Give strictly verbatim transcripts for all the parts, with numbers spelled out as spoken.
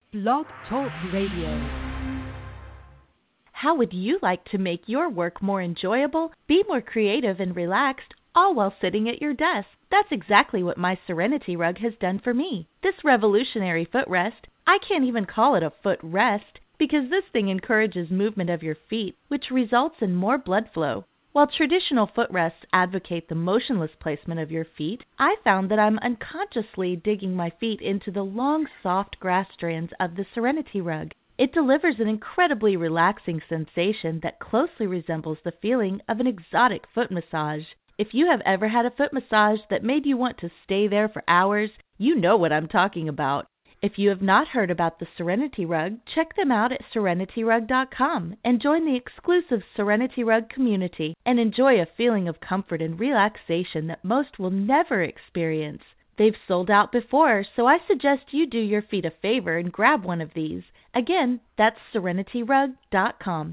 Blog Talk Radio. How would you like to make your work more enjoyable, be more creative and relaxed, all while sitting at your desk? That's exactly what my Serenity Rug has done for me. This revolutionary footrest, I can't even call it a footrest because this thing encourages movement of your feet, which results in more blood flow. While traditional footrests advocate the motionless placement of your feet, I found that I'm unconsciously digging my feet into the long, soft grass strands of the Serenity Rug. It delivers an incredibly relaxing sensation that closely resembles the feeling of an exotic foot massage. If you have ever had a foot massage that made you want to stay there for hours, you know what I'm talking about. If you have not heard about the Serenity Rug, check them out at serenity rug dot com and join the exclusive Serenity Rug community and enjoy a feeling of comfort and relaxation that most will never experience. They've sold out before, so I suggest you do your feet a favor and grab one of these. Again, that's serenity rug dot com.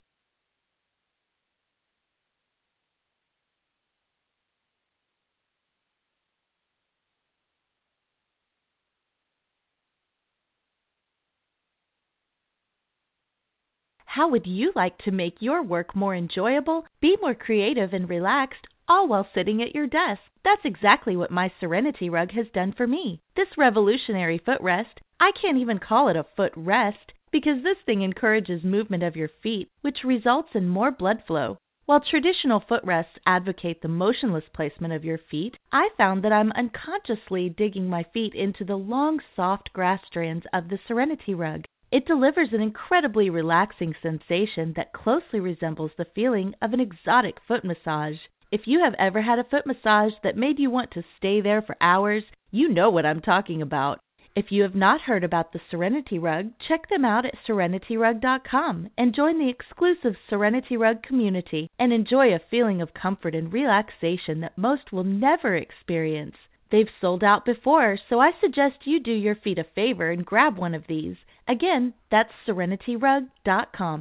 How would you like to make your work more enjoyable, be more creative and relaxed, all while sitting at your desk? That's exactly what my Serenity Rug has done for me. This revolutionary footrest, I can't even call it a footrest because this thing encourages movement of your feet, which results in more blood flow. While traditional footrests advocate the motionless placement of your feet, I found that I'm unconsciously digging my feet into the long, soft grass strands of the Serenity Rug. It delivers an incredibly relaxing sensation that closely resembles the feeling of an exotic foot massage. If you have ever had a foot massage that made you want to stay there for hours, you know what I'm talking about. If you have not heard about the Serenity Rug, check them out at serenity rug dot com and join the exclusive Serenity Rug community and enjoy a feeling of comfort and relaxation that most will never experience. They've sold out before, so I suggest you do your feet a favor and grab one of these. Again, that's serenity rug dot com.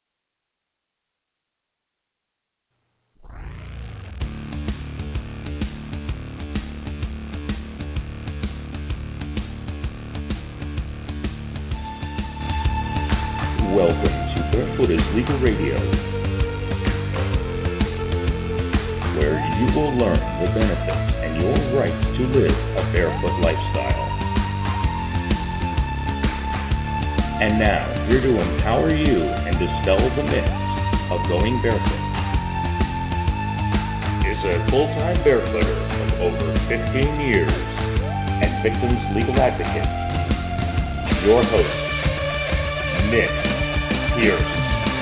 Welcome to Barefoot is Legal Radio, where you will learn the benefits and your rights to live a barefoot lifestyle. And now, here to empower you and dispel the myths of going barefoot is a full-time barefooter of over fifteen years and victims legal advocate, your host, Nick Pierce.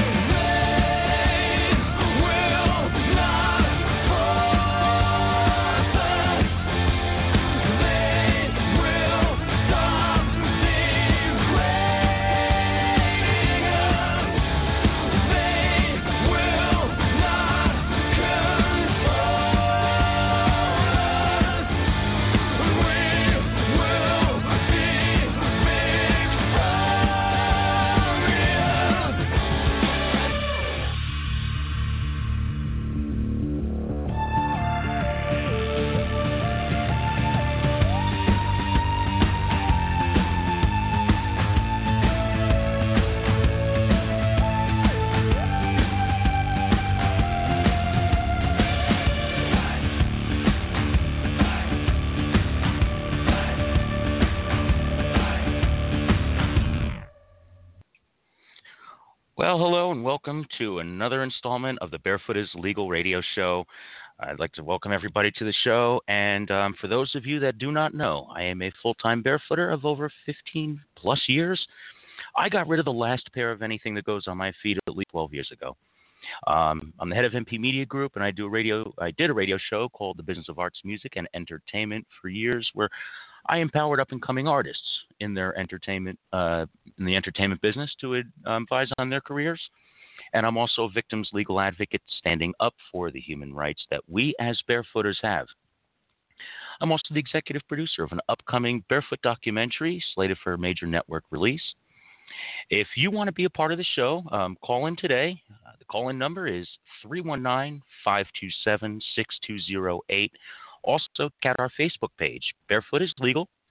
Well, hello and welcome to another installment of the Barefoot is Legal radio show. I'd like to welcome everybody to the show. And um, for those of you that do not know, I am a full-time barefooter of over fifteen plus years. I got rid of the last pair of anything that goes on my feet at least twelve years ago. Um, I'm the head of M P Media Group, and I do a radio. I did a radio show called The Business of Arts, Music, and Entertainment for years, where I empowered up-and-coming artists in their entertainment, uh, in the entertainment business, to um, advise on their careers. And I'm also a victim's legal advocate, standing up for the human rights that we as barefooters have. I'm also the executive producer of an upcoming barefoot documentary slated for a major network release. If you want to be a part of the show, um, call in today. Uh, the call-in number is three one nine, five two seven, six two zero eight. Also, check out our Facebook page, Barefoot is Legal.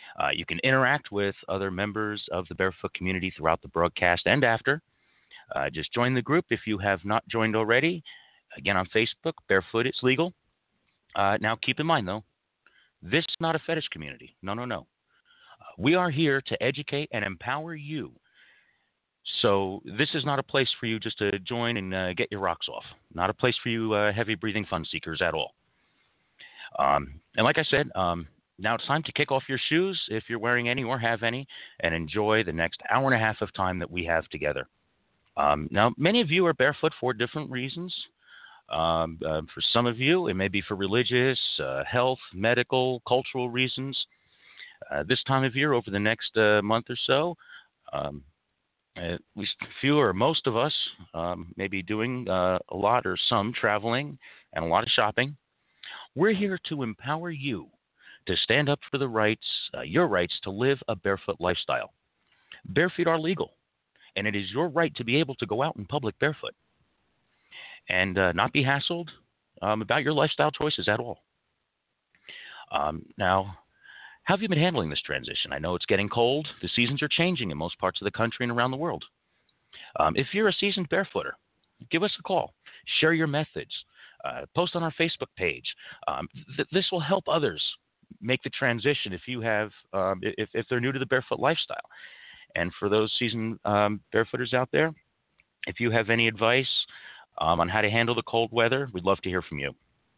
Uh, you can interact with other members of the Barefoot community throughout the broadcast and after. Uh, just join the group if you have not joined already. Again, on Facebook, Barefoot It's Legal. Uh, now, keep in mind, though, this is not a fetish community. No, no, no. Uh, we are here to educate and empower you. So this is not a place for you just to join and uh, get your rocks off. Not a place for you uh, heavy-breathing fun seekers at all. Um, and like I said, um, now it's time to kick off your shoes if you're wearing any or have any, and enjoy the next hour and a half of time that we have together. Um, now, many of you are barefoot for different reasons. Um, uh, for some of you, it may be for religious, uh, health, medical, cultural reasons. Uh, this time of year, over the next uh, month or so, um, at least a few or most of us um, may be doing uh, a lot or some traveling and a lot of shopping. We're here to empower you to stand up for the rights, uh, your rights to live a barefoot lifestyle. Bare feet are legal, and it is your right to be able to go out in public barefoot and uh, not be hassled um, about your lifestyle choices at all. Um, now, how have you been handling this transition? I know it's getting cold. The seasons are changing in most parts of the country and around the world. Um, if you're a seasoned barefooter, give us a call. Share your methods. Uh, post on our Facebook page. Um, th- this will help others make the transition if you have, um, if, if they're new to the barefoot lifestyle. And for those seasoned um, barefooters out there, if you have any advice um, on how to handle the cold weather, we'd love to hear from you.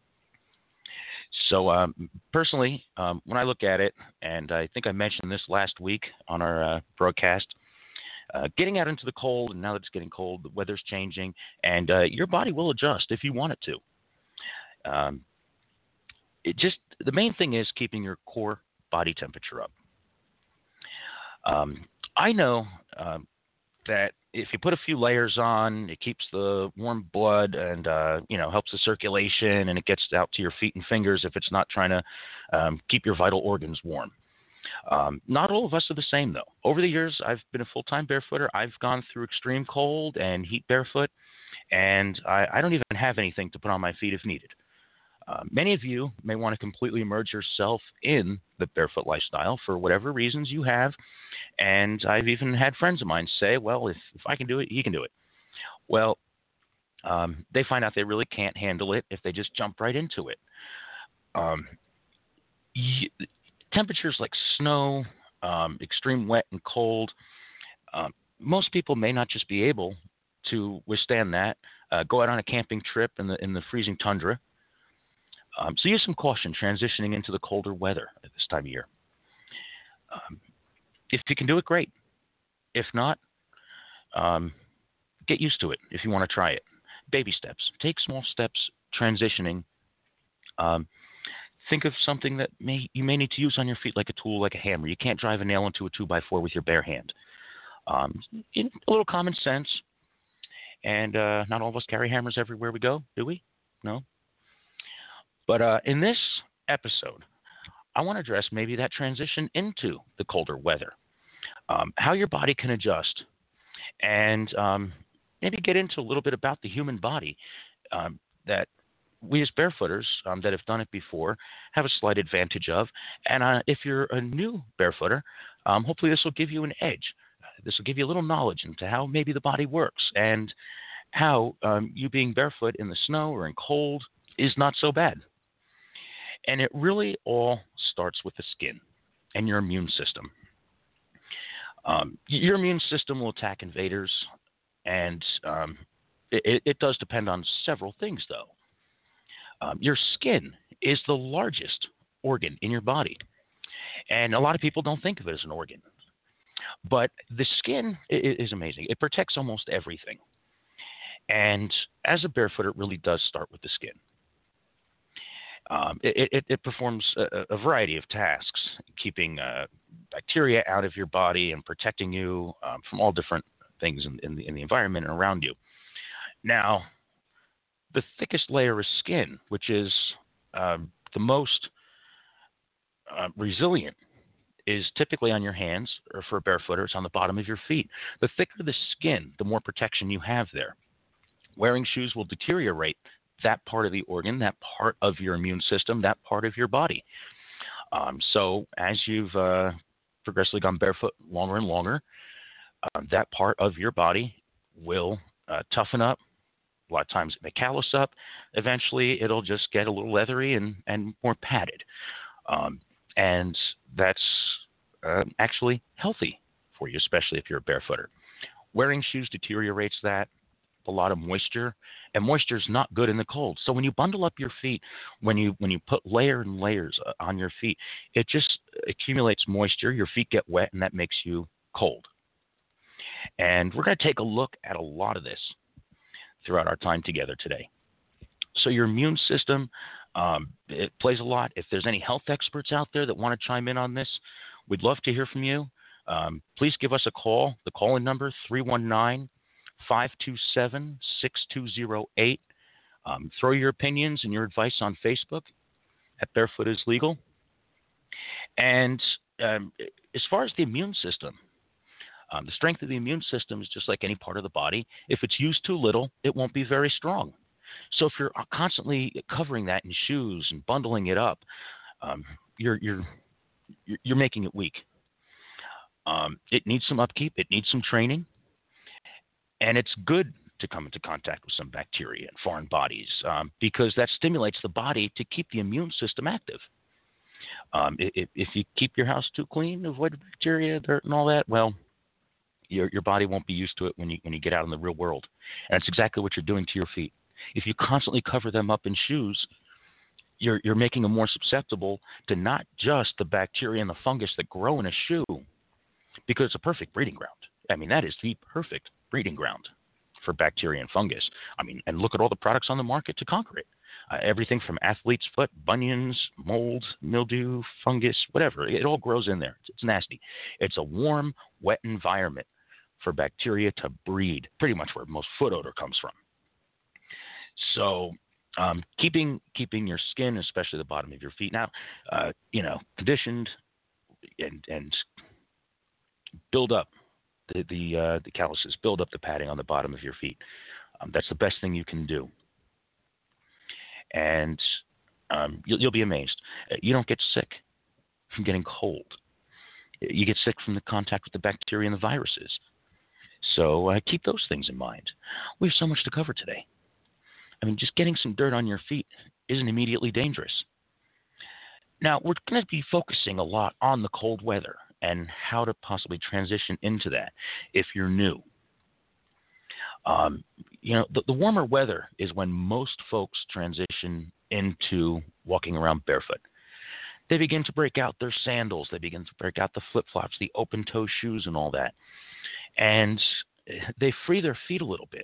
So um, personally, um, when I look at it, and I think I mentioned this last week on our uh, broadcast, uh, getting out into the cold, and now that it's getting cold, the weather's changing, and uh, your body will adjust if you want it to. Um, it just the main thing is keeping your core body temperature up. Um, I know um, that if you put a few layers on, it keeps the warm blood and, uh, you know, helps the circulation, and it gets out to your feet and fingers if it's not trying to um, keep your vital organs warm. Um, not all of us are the same, though. Over the years, I've been a full-time barefooter. I've gone through extreme cold and heat barefoot, and I, I don't even have anything to put on my feet if needed. Uh, many of you may want to completely immerse yourself in the barefoot lifestyle for whatever reasons you have. And I've even had friends of mine say, well, if, if I can do it, he can do it. Well, um, they find out they really can't handle it if they just jump right into it. Um, y- temperatures like snow, um, extreme wet and cold, um, most people may not just be able to withstand that. Uh, go out on a camping trip in the in the freezing tundra. Um, so use some caution transitioning into the colder weather at this time of year. Um, if you can do it, great. If not, um, get used to it if you want to try it. Baby steps. Take small steps transitioning. Um, think of something that may you may need to use on your feet like a tool, like a hammer. You can't drive a nail into a two by four with your bare hand. Um, a little common sense. And uh, not all of us carry hammers everywhere we go, do we? No? But uh, in this episode, I want to address maybe that transition into the colder weather, um, how your body can adjust, and um, maybe get into a little bit about the human body um, that we as barefooters um, that have done it before have a slight advantage of. And uh, if you're a new barefooter, um, hopefully this will give you an edge. This will give you a little knowledge into how maybe the body works and how um, you being barefoot in the snow or in cold is not so bad. And it really all starts with the skin and your immune system. Um, your immune system will attack invaders, and um, it, it does depend on several things, though. Um, your skin is the largest organ in your body, and a lot of people don't think of it as an organ. But the skin is amazing. It protects almost everything. And as a barefooter, it really does start with the skin. Um, it, it, it performs a, a variety of tasks, keeping uh, bacteria out of your body and protecting you um, from all different things in, in, the, in the environment and around you. Now, the thickest layer is skin, which is uh, the most uh, resilient, is typically on your hands, or for a barefooter, it's on the bottom of your feet. The thicker the skin, the more protection you have there. Wearing shoes will deteriorate that part of the organ, that part of your immune system, that part of your body. Um, so as you've uh, progressively gone barefoot longer and longer, uh, that part of your body will uh, toughen up. A lot of times it may callus up. Eventually it'll just get a little leathery and, and more padded. Um, and that's uh, actually healthy for you, especially if you're a barefooter. Wearing shoes deteriorates that. A lot of moisture, and moisture is not good in the cold. So when you bundle up your feet, when you when you put layer and layers on your feet, it just accumulates moisture. Your feet get wet, and that makes you cold. And we're going to take a look at a lot of this throughout our time together today. So your immune system, um, it plays a lot. If there's any health experts out there that want to chime in on this, we'd love to hear from you. Um, please give us a call. The call-in number, three one nine, five two seven, six two zero eight. Um, throw your opinions and your advice on Facebook at Barefoot is Legal. And um, as far as the immune system, um, the strength of the immune system is just like any part of the body. If it's used too little, it won't be very strong. So if you're constantly covering that in shoes and bundling it up, um, you're, you're, you're making it weak. Um, it needs some upkeep. It needs some training. And it's good to come into contact with some bacteria and foreign bodies um, because that stimulates the body to keep the immune system active. Um, if, if you keep your house too clean, avoid bacteria, dirt, and all that, well, your your body won't be used to it when you when you get out in the real world. And that's exactly what you're doing to your feet. If you constantly cover them up in shoes, you're you're making them more susceptible to not just the bacteria and the fungus that grow in a shoe, because it's a perfect breeding ground. I mean, that is the perfect breeding ground for bacteria and fungus. I mean, and look at all the products on the market to conquer it. Uh, everything from athlete's foot, bunions, mold, mildew, fungus, whatever. It all grows in there. It's, it's nasty. It's a warm, wet environment for bacteria to breed, pretty much where most foot odor comes from. So um, keeping keeping your skin, especially the bottom of your feet, now, uh, you know, conditioned and, and build up the the, uh, the calluses, build up the padding on the bottom of your feet. Um, that's the best thing you can do. And um, you'll, you'll be amazed. You don't get sick from getting cold. You get sick from the contact with the bacteria and the viruses. So uh, keep those things in mind. We have so much to cover today. I mean, just getting some dirt on your feet isn't immediately dangerous. Now, we're going to be focusing a lot on the cold weather and how to possibly transition into that if you're new. Um, you know, the, the warmer weather is when most folks transition into walking around barefoot. They begin to break out their sandals. They begin to break out the flip-flops, the open-toe shoes and all that. And they free their feet a little bit.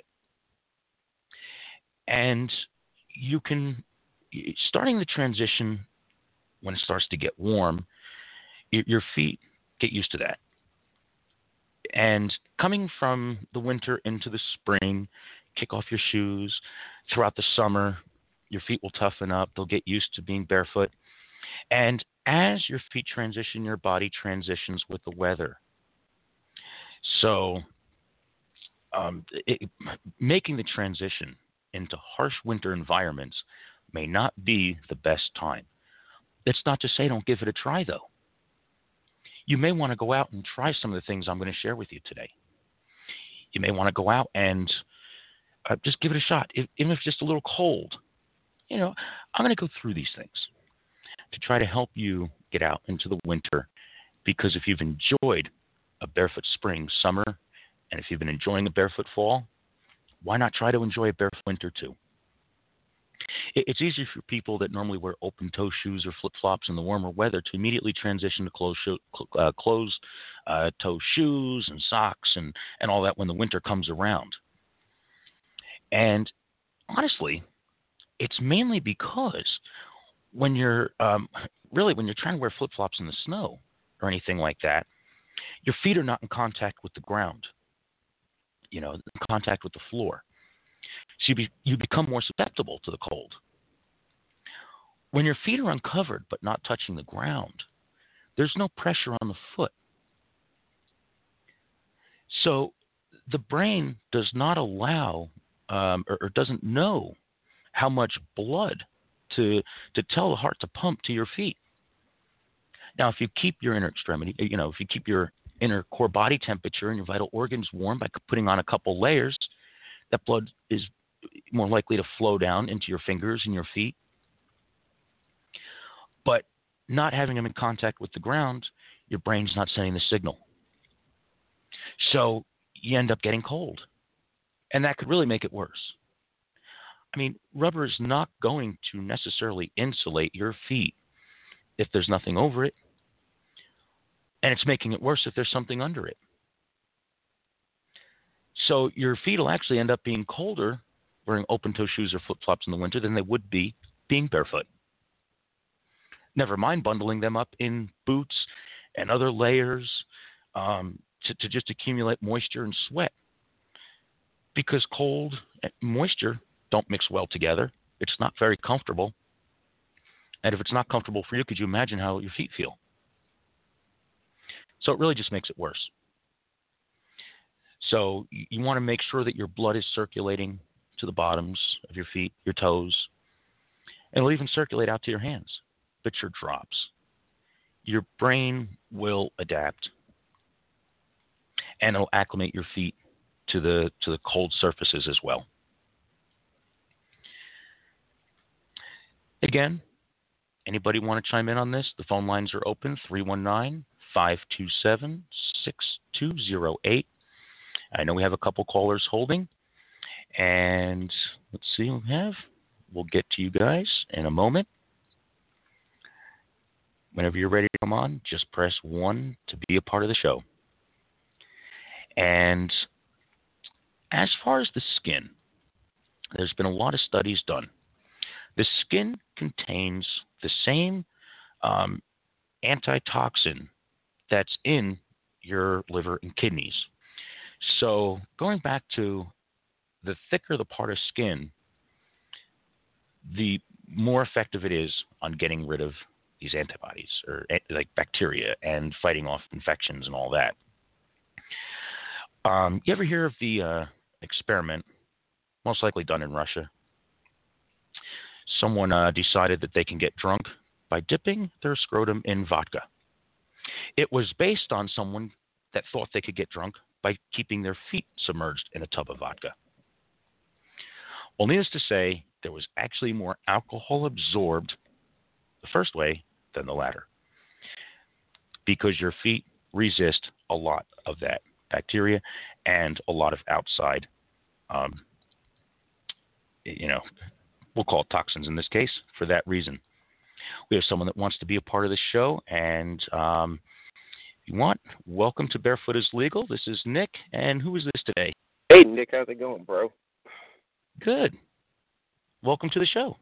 And you can, starting the transition when it starts to get warm, your feet get used to that. And coming from the winter into the spring, kick off your shoes. Throughout the summer, your feet will toughen up. They'll get used to being barefoot. And as your feet transition, your body transitions with the weather. So um, it, making the transition into harsh winter environments may not be the best time. That's not to say don't give it a try, though. You may want to go out and try some of the things I'm going to share with you today. You may want to go out and uh, just give it a shot, if, even if it's just a little cold. You know, I'm going to go through these things to try to help you get out into the winter, because if you've enjoyed a barefoot spring, summer, and if you've been enjoying a barefoot fall, why not try to enjoy a barefoot winter too? It's easy for people that normally wear open-toe shoes or flip-flops in the warmer weather to immediately transition to closed uh, closed, uh, toe shoes and socks and, and all that when the winter comes around. And honestly, it's mainly because when you're um, really when you're trying to wear flip-flops in the snow or anything like that, your feet are not in contact with the ground, you know, in contact with the floor. So you, be, you become more susceptible to the cold. When your feet are uncovered but not touching the ground, there's no pressure on the foot. So the brain does not allow um, or, or doesn't know how much blood to to tell the heart to pump to your feet. Now, if you keep your inner extremity, you know, if you keep your inner core body temperature and your vital organs warm by putting on a couple layers, that blood is more likely to flow down into your fingers and your feet. But not having them in contact with the ground, your brain's not sending the signal. So you end up getting cold. And that could really make it worse. I mean, rubber is not going to necessarily insulate your feet if there's nothing over it. And it's making it worse if there's something under it. So your feet will actually end up being colder wearing open-toe shoes or flip-flops in the winter than they would be being barefoot. Never mind bundling them up in boots and other layers um, to, to just accumulate moisture and sweat. Because cold and moisture don't mix well together. It's not very comfortable. And if it's not comfortable for you, could you imagine how your feet feel? So it really just makes it worse. So you, you want to make sure that your blood is circulating to the bottoms of your feet, your toes, and it'll even circulate out to your hands. But your drops. Your brain will adapt, and it'll acclimate your feet to the to the cold surfaces as well. Again, anybody want to chime in on this? The phone lines are open, three one nine, five two seven, six two zero eight. I know we have a couple callers holding, and let's see what we have. We'll get to you guys in a moment. Whenever you're ready to come on, just press one to be a part of the show. And as far as the skin, there's been a lot of studies done. The skin contains the same um, antitoxin that's in your liver and kidneys. So going back to the thicker the part of skin, the more effective it is on getting rid of these antibodies or like bacteria and fighting off infections and all that. Um, you ever hear of the uh, experiment, most likely done in Russia? Someone uh, decided that they can get drunk by dipping their scrotum in vodka. It was based on someone that thought they could get drunk by keeping their feet submerged in a tub of vodka. Well, needless to say, there was actually more alcohol absorbed the first way than the latter, because your feet resist a lot of that bacteria and a lot of outside, um, you know, we'll call it toxins in this case for that reason. We have someone that wants to be a part of the show, and um, if you want, welcome to Barefoot is Legal. This is Nick, and who is this today? Hey, Nick, how's it going, bro? Good. Welcome to the show.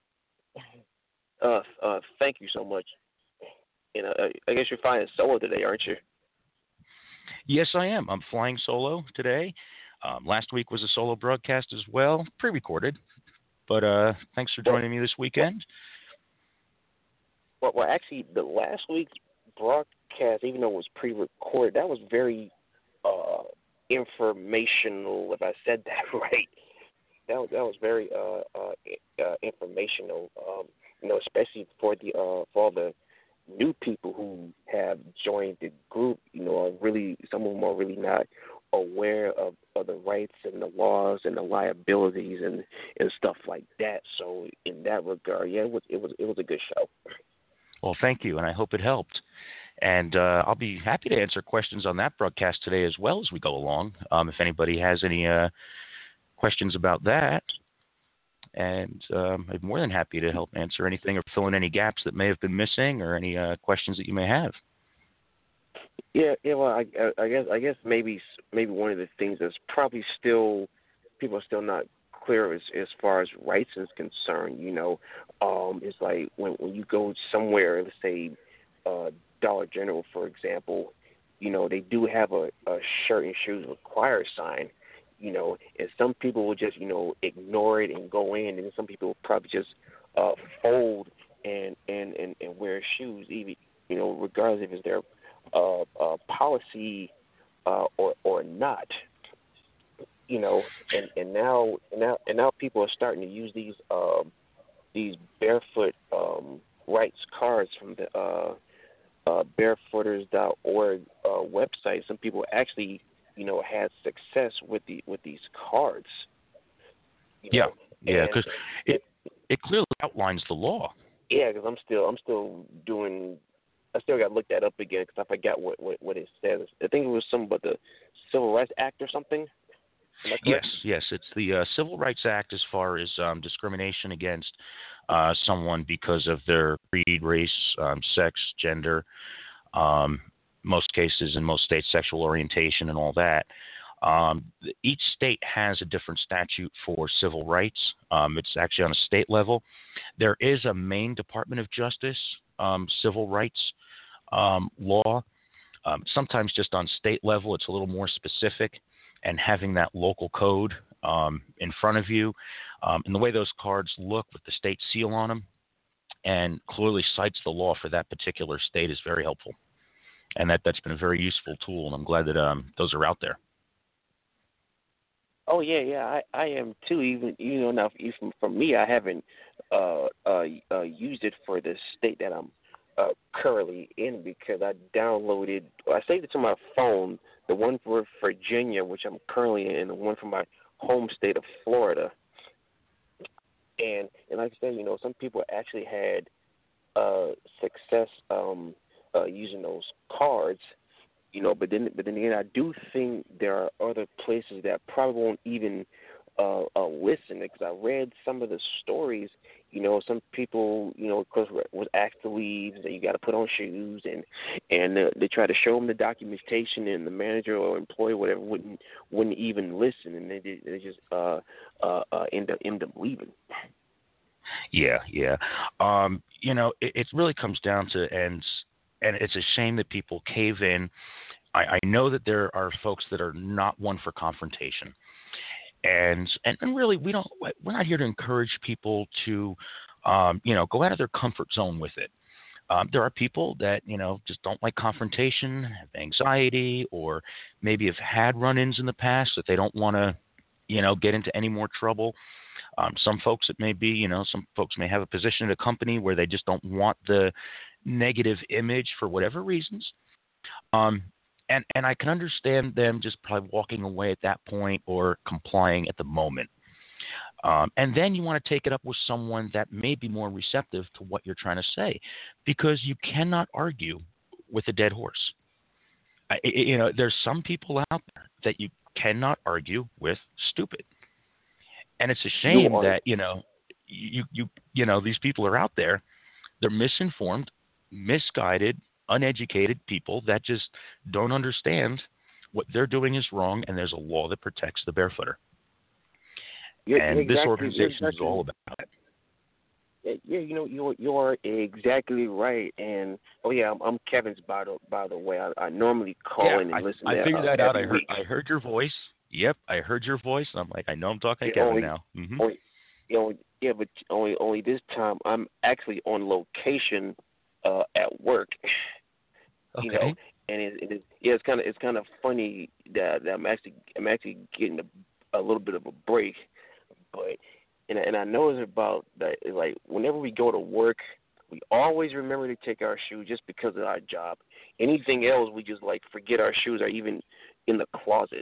Uh, uh, thank you so much. And uh, I guess you're flying solo today, aren't you? Yes, I am. I'm flying solo today. Um, last week was a solo broadcast as well, pre-recorded. But uh, thanks for joining me this weekend. Well, well, actually, the last week's broadcast, even though it was pre-recorded, that was very uh, informational, if I said that right. That was, that was very uh, uh, uh, informational, um, you know, especially for the uh, for all the new people who have joined the group. You know, are really some of them are really not aware of, of the rights and the laws and the liabilities and, and stuff like that. So in that regard, yeah, it was it was it was a good show. Well, thank you, and I hope it helped. And uh, I'll be happy to answer questions on that broadcast today as well as we go along. Um, if anybody has any uh, questions about that, and um, I'm more than happy to help answer anything or fill in any gaps that may have been missing or any uh, questions that you may have. Yeah, yeah. Well, I, I guess I guess maybe maybe one of the things that's probably still people are still not clear as as far as rights is concerned. You know, um, it's like when when you go somewhere, let's say uh, Dollar General, for example, you know, they do have a, a shirt and shoes required sign. You know, and some people will just, you know, ignore it and go in, and some people will probably just uh, fold and, and, and, and wear shoes, even, you know, regardless if it's their uh, uh, policy uh, or or not. You know, and, and now and now and now people are starting to use these um, these barefoot um, rights cards from the uh, uh, barefooters dot org uh, website, some people actually, you know, had success with the with these cards. You yeah, know? yeah, And because it it clearly outlines the law. Yeah, because I'm still I'm still doing. I still got to look that up again because I forgot what, what, what it says. I think it was something about the Civil Rights Act or something. Am I correct? Yes, yes, it's the uh, Civil Rights Act as far as um, discrimination against uh, someone because of their creed, race, um, sex, gender, um, most cases in most states, sexual orientation, and all that. Um, each state has a different statute for civil rights. Um, it's actually on a state level. There is a Maine Department of Justice um, civil rights um, law. Um, sometimes just on state level, it's a little more specific, and having that local code um, in front of you, um, and the way those cards look with the state seal on them, and clearly cites the law for that particular state is very helpful. And that, that's been a very useful tool, and I'm glad that um, those are out there. Oh yeah, yeah, I, I am too. Even you know, now even for me, I haven't uh, uh, uh, used it for the state that I'm uh, currently in because I downloaded, I saved it to my phone. The one for Virginia, which I'm currently in, and the one for my home state of Florida. And and like I said, you know, some people actually had uh, success um, uh, using those cards. You know, but then, but then again, I do think there are other places that probably won't even uh, uh, listen because I read some of the stories. You know, some people, you know, of course, was asked to leave, that you got to put on shoes, and and uh, they try to show them the documentation, and the manager or employee, or whatever, wouldn't wouldn't even listen, and they they just uh, uh, uh, end up end up leaving. Yeah, yeah. Um, you know, it, it really comes down to ends. And it's a shame that people cave in. I, I know that there are folks that are not one for confrontation. And, and and really, we don't. We're not here to encourage people to, um, you know, go out of their comfort zone with it. Um, there are people that, you know, just don't like confrontation, have anxiety, or maybe have had run-ins in the past that they don't want to, you know, get into any more trouble. Um, some folks, it may be, you know, some folks may have a position at a company where they just don't want the negative image for whatever reasons. Um, and, and I can understand them just probably walking away at that point or complying at the moment. Um, and then you want to take it up with someone that may be more receptive to what you're trying to say, because you cannot argue with a dead horse. I, you know, there's some people out there that you cannot argue with stupid. And it's a shame You that, you know, you, you, you know, these people are out there. They're misinformed, misguided, uneducated people that just don't understand what they're doing is wrong, and there's a law that protects the barefooter. You're, and you're this exactly, organization exactly, is all about it. Yeah, you know, you're you're exactly right. And oh yeah, I'm, I'm Kevin's by the by the way. I, I normally call yeah, in and I, listen. I to, figured uh, that out. I every heard week. I heard your voice. Yep, I heard your voice. And I'm like, I know I'm talking to Yeah, Kevin only, now. Mm-hmm. only, you know, yeah, but only only this time I'm actually on location uh, at work. Okay. You know, and it, it is yeah, it's kind of it's kind of funny that, that I'm actually I'm actually getting a, a little bit of a break, but and and I know it's about that. It's like whenever we go to work, we always remember to take our shoes just because of our job. Anything else, we just like forget our shoes are even in the closet.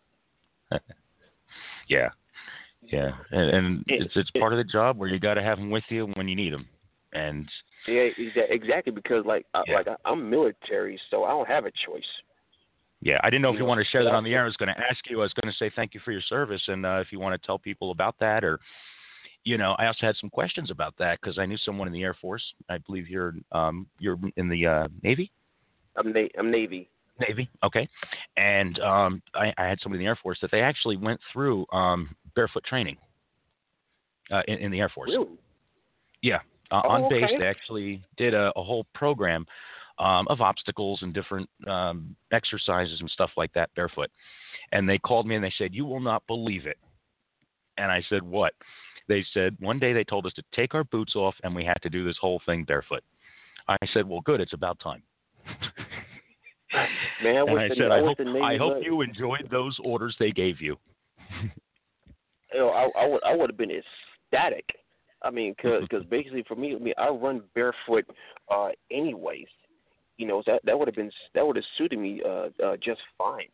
yeah, yeah, and, and it's it's part of the job where you got to have them with you when you need them, and yeah, exactly because like yeah. like I'm military, so I don't have a choice. Yeah, I didn't know you if you know, wanted to share that I, on the air. I was going to ask you. I was going to say thank you for your service, and uh, if you want to tell people about that, or you know, I also had some questions about that because I knew someone in the Air Force. I believe you're um, you're in the uh, Navy. I'm na- I'm Navy. Navy, okay. And um, I, I had somebody in the Air Force that they actually went through um, barefoot training uh, in, in the Air Force. Really? Yeah, uh, oh, on base okay. they actually did a, a whole program um, of obstacles and different um, exercises and stuff like that barefoot. And they called me and they said, "You will not believe it." And I said, "What?" They said, one day they told us to take our boots off and we had to do this whole thing barefoot. I said, "Well, good. It's about time." Man, I and I the, said, I, I hope, the Navy I hope was, you enjoyed those orders they gave you. You know, I, I would I would have been ecstatic. I mean, because basically for me, I mean, I run barefoot uh, anyways. You know, that that would have been that would have suited me uh, uh, just fine.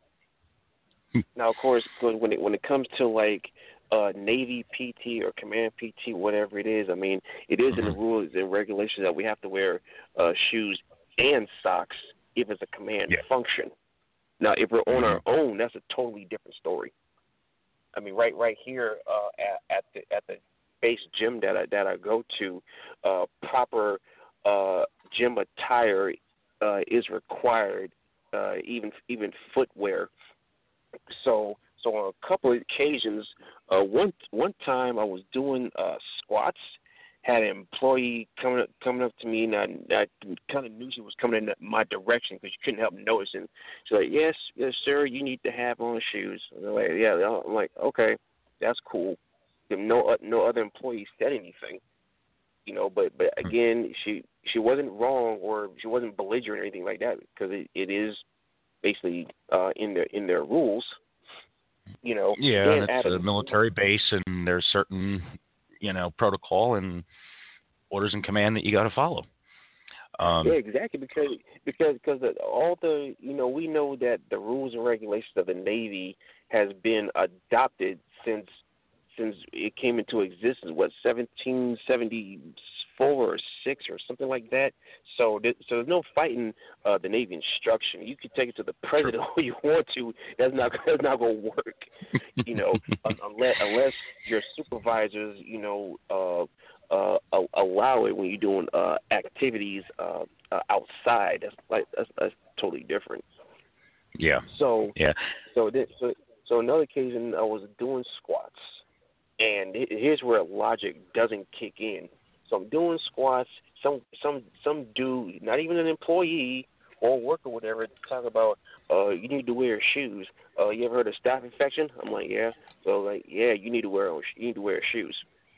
Now, of course, when it when it comes to like uh, Navy P T or Command P T, whatever it is, I mean, it is in the rules and regulations that we have to wear uh, shoes and socks if it's a command yeah. function. Now, if we're on our own, that's a totally different story. I mean, right right here uh, at, at the at the base gym that I that I go to, uh, proper uh, gym attire uh, is required, uh, even even footwear. So, so on a couple of occasions, uh, one one time I was doing uh, squats, had an employee coming up, coming up to me, and I, I kind of knew she was coming in my direction because you couldn't help noticing. She's like, "Yes, yes, sir, you need to have on shoes." And I'm like, "Yeah," I'm like, "Okay, that's cool." And no, no other employee said anything, you know. But, but again, she she wasn't wrong or she wasn't belligerent or anything like that because it, it is. Basically, uh, in their in their rules, you know. Yeah, and it's Adam, a military base, and there's certain, you know, protocol and orders and command that you got to follow. Um, yeah, exactly. Because because because the, all the you know we know that the rules and regulations of the Navy has been adopted since since it came into existence. What seventeen seventy-four or six or something like that. So, th- so there's no fighting uh, the Navy instruction. You can take it to the president all you want to. That's not that's not going to work. You know, unless unless your supervisors, you know, uh, uh, allow it when you're doing uh, activities uh, uh, outside. That's like that's, that's totally different. Yeah. So yeah. So th- so so another occasion I was doing squats. And here's where logic doesn't kick in. So I'm doing squats. Some some some dude, not even an employee or worker, whatever, talk about uh, you need to wear shoes. Uh, you ever heard of staph infection? I'm like, yeah. So like, yeah, you need to wear you need to wear shoes.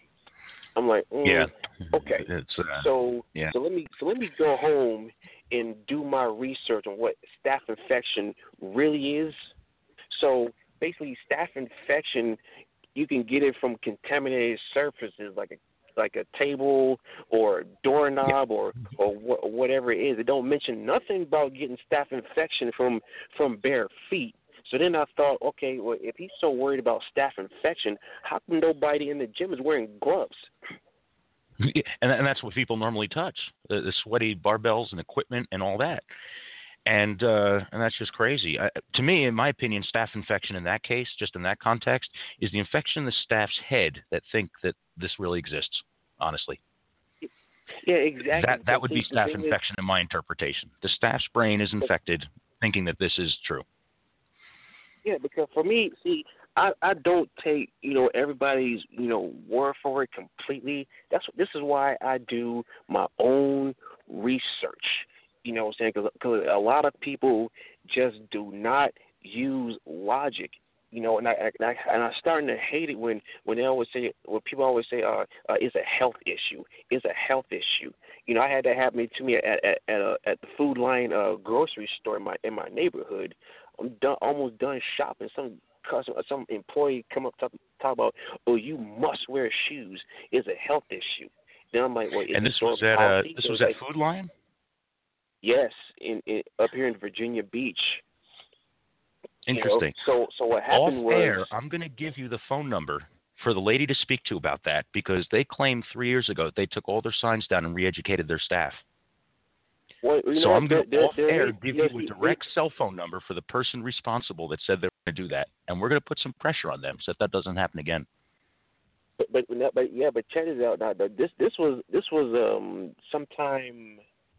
I'm like, mm, yeah. Okay. It's, uh, so yeah. so let me so let me go home and do my research on what staph infection really is. So basically, staph infection. You can get it from contaminated surfaces like a like a table or a doorknob or or wh- whatever it is. It don't mention nothing about getting staph infection from from bare feet. So then I thought, okay, well, if he's so worried about staph infection, how come nobody in the gym is wearing gloves? Yeah, and, and that's what people normally touch, the, the sweaty barbells and equipment and all that. And uh, and that's just crazy. I, to me, in my opinion, staph infection in that case, just in that context, is the infection in the staff's head that think that this really exists, honestly. Yeah, exactly. That that would See, be staph infection is, in my interpretation. The staff's brain is infected, thinking that this is true. Yeah, because for me, see, I, I don't take, you know, everybody's, you know, word for it completely. That's This is why I do my own research. You know what I'm saying? Because a lot of people just do not use logic. You know, and I, and I and I'm starting to hate it when, when they always say, when people always say, uh, uh, it's a health issue. It's a health issue. You know, I had that happen to me at at at, a, at the Food Line uh, grocery store in my in my neighborhood. I'm done, almost done shopping. Some customer, some employee come up talk, talk about, oh, you must wear shoes. It's a health issue. Then I'm like, well, is and this was at uh, this was at like, Food Line. Yes, in, in up here in Virginia Beach. Interesting. You know, so, so what happened Off was, air, I'm going to give you the phone number for the lady to speak to about that because they claimed three years ago that they took all their signs down and re-educated their staff. Well, you so know, I'm going to off air give you a direct they, cell phone number for the person responsible that said they were going to do that, and we're going to put some pressure on them so that that doesn't happen again. But but, but yeah, but check this out. Now, this this was this was um sometime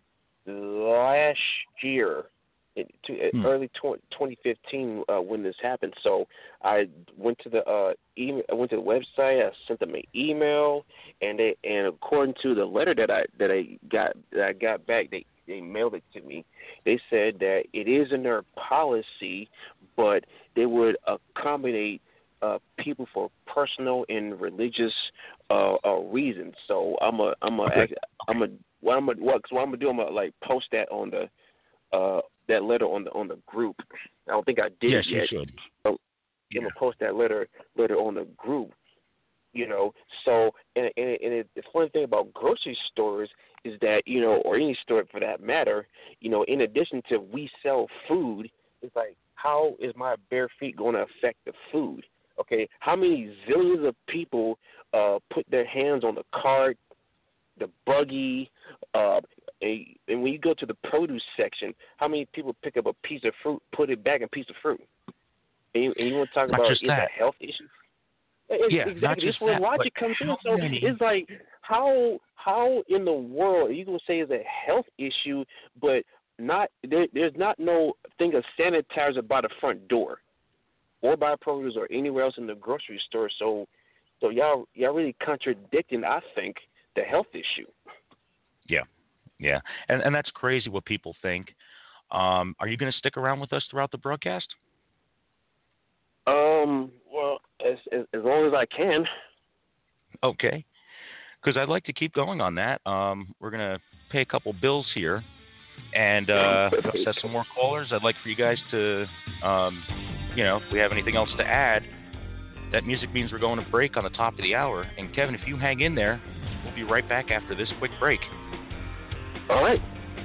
last year. To, hmm. early twenty fifteen uh, when this happened. So I went to the uh, email, I went to the website. I sent them an email, and they and according to the letter that I that I got that I got back, they they mailed it to me. They said that it is in their policy, but they would accommodate uh, people for personal and religious uh, uh, reasons. So I'm a I'm a okay. I'm a what I'm a what, so what I'm gonna do. I'm gonna like post that on the. Uh, that letter on the on the group. I don't think I did yes, yet. Yes, you should. So I'm yeah. gonna post that letter letter on the group. You know, so and, and, and it, the funny thing about grocery stores is that, you know, or any store for that matter, you know, in addition to we sell food, it's like, how is my bare feet going to affect the food? Okay, how many zillions of people uh, put their hands on the cart, the buggy, uh, and, and when you go to the produce section, how many people pick up a piece of fruit, put it back in a piece of fruit? And you, and you want to talk Not about just is that. a health issue? It's, Yeah, exactly. not This just is where that, logic but comes in. how So many- it's like, how how in the world are you gonna say it's a health issue, but not there, there's not no thing of sanitizer by the front door, or by produce, or anywhere else in the grocery store. So, so y'all y'all really contradicting, I think, the health issue. Yeah, yeah, and and that's crazy what people think. Um, are you going to stick around with us throughout the broadcast? Um. Well, as as, as long as I can. Okay, because I'd like to keep going on that. Um, we're going to pay a couple bills here, and uh, set some more callers. I'd like for you guys to, um, you know, if we have anything else to add. That music means we're going to break on the top of the hour. And Kevin, if you hang in there, we'll be right back after this quick break. All right.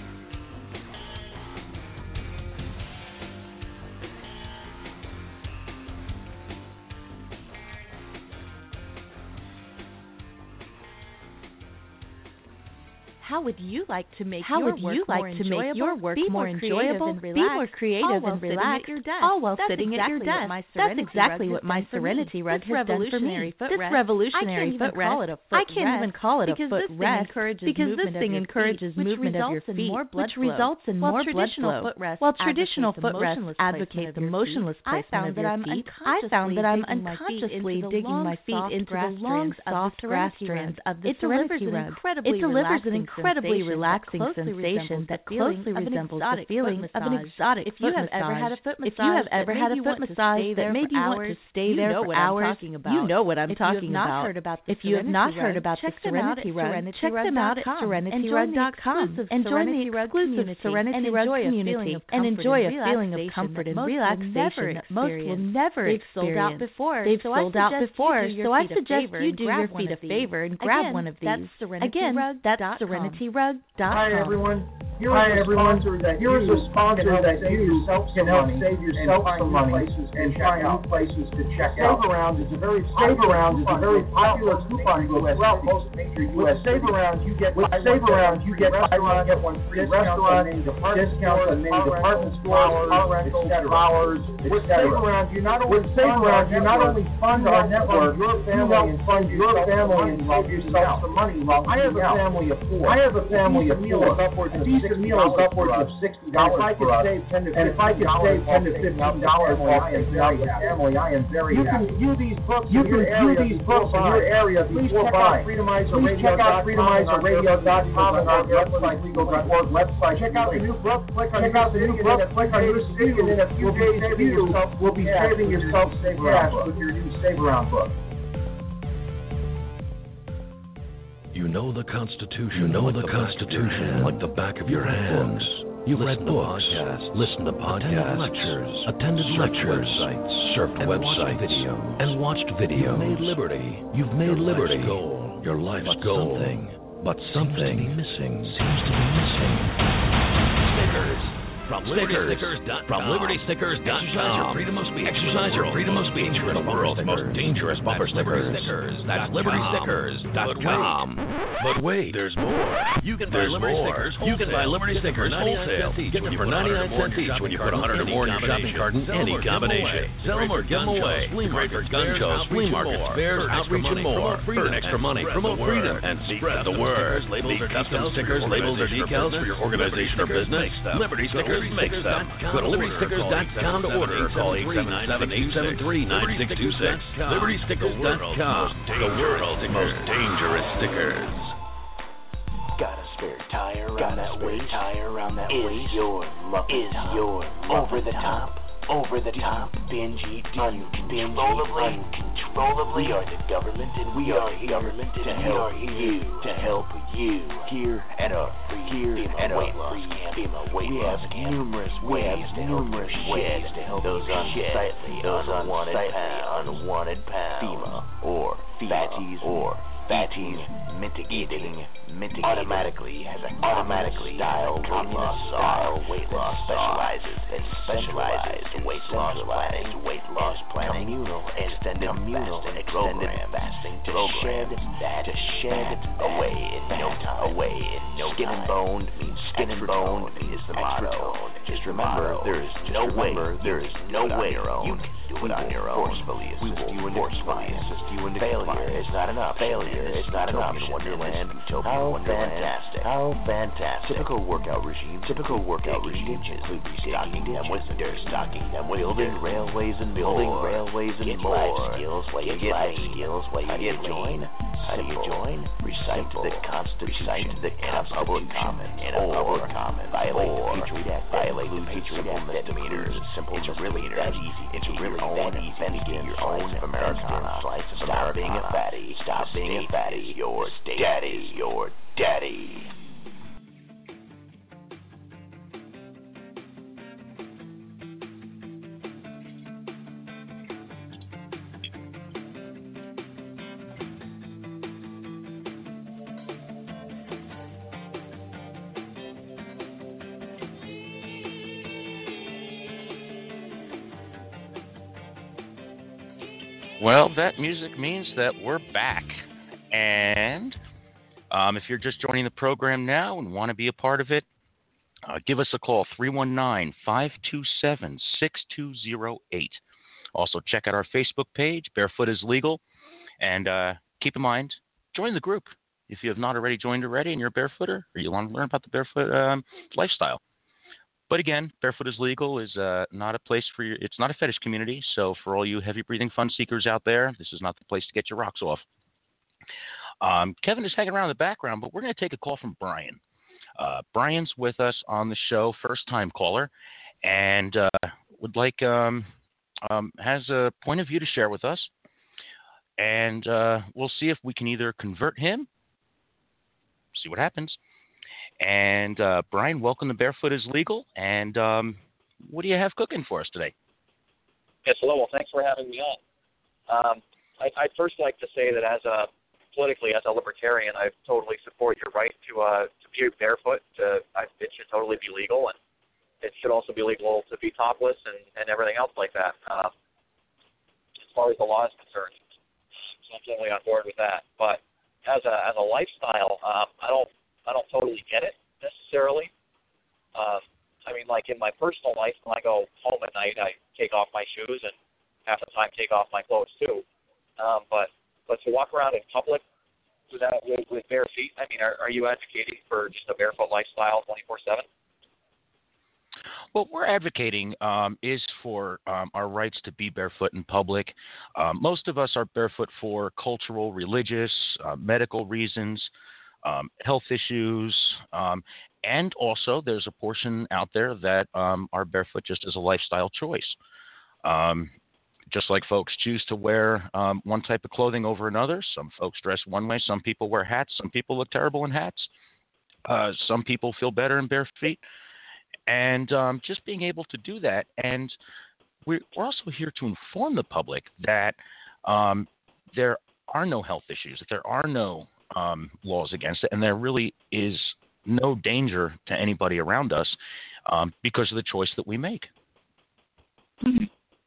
How would you like to make How your would work you like more to make enjoyable, your work be more creative enjoyable, and be relaxed, more creative all while and sitting relaxed, at your desk? all while That's sitting exactly at your what desk? my That's Serenity exactly Rug what has my done for me. Serenity Rug This has done for me. revolutionary foot This rest, revolutionary I can't foot even call rest, it a foot I can't rest even call it a because foot this thing rest encourages because this movement of thing your encourages feet, which movement of your results in feet, more blood which flow. results in While more blood traditional flow. foot rest While advocates traditional the foot rest motionless advocates placement the of your motionless feet, I placement found of that your I'm feet, I found that I'm unconsciously unconsciously digging my feet into the long, soft grass strands of the Serenity Rug. It delivers an incredibly relaxing sensation that closely resembles the feeling of an exotic If foot you have ever massage. had a foot If you have massage ever that had made a you foot want to massage stay that there made for you want to hours, stay you there know for what I'm hours, talking about. you know what I'm If you have talking not about. heard about the If you have not Serenity heard Rug, about the check them out at Serenity Rug, check them out at serenity serenity rug rug dot dot com com and join the exclusive exclusive Serenity and Rug enjoy a community feeling of and comfort enjoy and a feeling of relaxation comfort that and most will relaxation never that most will experience. never They've sold out experience. before, They've so I sold out suggest before, you do your so I feet a suggest favor you and do grab your one feet a of these. favor and grab Again, one of that's these. serenity Again, rug that's dot com. serenity rug dot com. Hi everyone. Here Hi is a everyone. sponsor that Here is you a sponsor can help that save you yourself can some help money save yourself and find some new money places to and check find new out. places to check Save out. Around is a very Save popular Around is a coupon very book popular throughout coupon book most throughout major most major U With S Save cities. Around, you get With buy Save one, Around, get you one get free buy one, get one free restaurant, discounts discounts on on many many department department stores, stores, car car rentals, rentals, et cetera. flowers, With et Save cetera. Around, you not only With Save fund Around, our you not network, only fund our you help network, fund your you family help and fund save your yourself some family money and while save eating yourself out. some money while I have eating a out. family of four. I have a family A of decent meal four. is upwards A of decent sixty meal is dollars upwards for of us. sixty And if dollars I for could us. save ten to And if I fifteen could save ten to dollars fifteen dollars while taking out the family, I am very You happy. can view these books You in your can view area these before books in your buying. area Please before check out buying. freedomizer Please radio check out freedomizer radio dot com and our website legal dot org website. Check out the new book, click on Check out the new book, click on your stick, and in a few days you will be saving yourself some cash with your new Save Around book. You know the Constitution. You know the Constitution like the back of your hands. You've read books, listened to podcasts, lectures, attended lectures, websites, surfed websites, video, and watched videos. You've made liberty. You've made liberty goal. Your life's but goal. Something, but something seems to be missing. Seems to be missing. Stickers. From Liberty Stickers dot com. From Liberty Stickers dot com. Exercise your freedom of speech. Exercise your freedom of speech for the world's most dangerous bumper stickers. That's Liberty Stickers dot com. But wait, there's more. You can buy Liberty Stickers. You can buy Liberty Stickers wholesale. Get them for ninety-nine cents each when you put one hundred or more in your shopping cart in any combination. Sell them or give them away. Great for gun shows, flea markets, fairs, outreach, and more. Earn extra money, promote freedom, and spread the word. Need custom stickers, labels, or decals for your organization or business? Liberty Stickers makes them. Go to Liberty Stickers dot com to order or call eight seven seven, eight seven three, nine six two six. Liberty Stickers dot com. The world's most dangerous stickers. Got a spare tire around that waist? Tire around that waist? Your is your over the top? Over the top, bingy, uncontrollably, uncontrollably. We are the government, and we, we are here government to help you, to help you. Here at our free, here at our free FEMA weight loss camp, numerous ways to numerous ways to help those unsightly, those unwanted pounds, unwanted pounds, FEMA or fatties, or fatties mitigating, mitigating automatically has a automatically style communist style weight loss specializes in specializes in weight loss planning, weight loss planning, communal extended communal extended fasting to shed that to shed away in no time, away in no skin and bone means skin and bone is the motto. Just remember, there is no way, there is no way you can do it on your own. Forcefully assist you into forcefully assist you into failure is not enough. Failure is not an option. Wonderland, How fantastic! How fantastic! Typical workout regime. Typical workout regime include restocking them with restocking them with building railways and building railways and more. Life skills while you get life skills while you get join. How do you join? Recite the Constitution. Recite the Constitution in a public common. Violate the Patriot Act. Violate the Patriot Act misdemeanors. Simple. It's really that easy. It's really that easy. Begin your own Americana. Stop being a fatty. Stop being a fatty. Your daddy. Your daddy. Well, that music means that we're back. And um, if you're just joining the program now and want to be a part of it, uh, give us a call, three one nine, five two seven, six two zero eight. Also, check out our Facebook page, Barefoot is Legal. And uh, keep in mind, join the group if you have not already joined already and you're a barefooter or you want to learn about the barefoot um, lifestyle. But again, Barefoot is Legal is uh, not a place for your, it's not a fetish community. So for all you heavy breathing fun seekers out there, this is not the place to get your rocks off. Um, Kevin is hanging around in the background, but we're going to take a call from Brian. Uh, Brian's with us on the show, first time caller, and uh, would like, um, um, has a point of view to share with us. And uh, we'll see if we can either convert him, see what happens. And uh, Brian, welcome to Barefoot is Legal. And um, what do you have cooking for us today? Yes, hello. Well, thanks for having me on. Um, I, I'd first like to say that as a politically, as a libertarian, I totally support your right to uh, to be barefoot. To, I, it should totally be legal, and it should also be legal to be topless and, and everything else like that. Um, as far as the law is concerned, so I'm totally on board with that. But as a as a lifestyle, um, I don't. I don't totally get it necessarily. Um, I mean, like in my personal life, when I go home at night, I take off my shoes and half the time take off my clothes too. Um, but but to walk around in public without with, with bare feet, I mean, are, are you advocating for just a barefoot lifestyle twenty-four seven? What we're advocating um, is for um, our rights to be barefoot in public. Um, most of us are barefoot for cultural, religious, uh, medical reasons. Um, health issues, um, and also there's a portion out there that um, are barefoot just as a lifestyle choice. Um, just like folks choose to wear um, one type of clothing over another. Some folks dress one way. Some people wear hats. Some people look terrible in hats. Uh, some people feel better in bare feet. And um, just being able to do that. And we're, we're also here to inform the public that um, there are no health issues, that there are no Um, laws against it, and there really is no danger to anybody around us um, because of the choice that we make. Mm-hmm.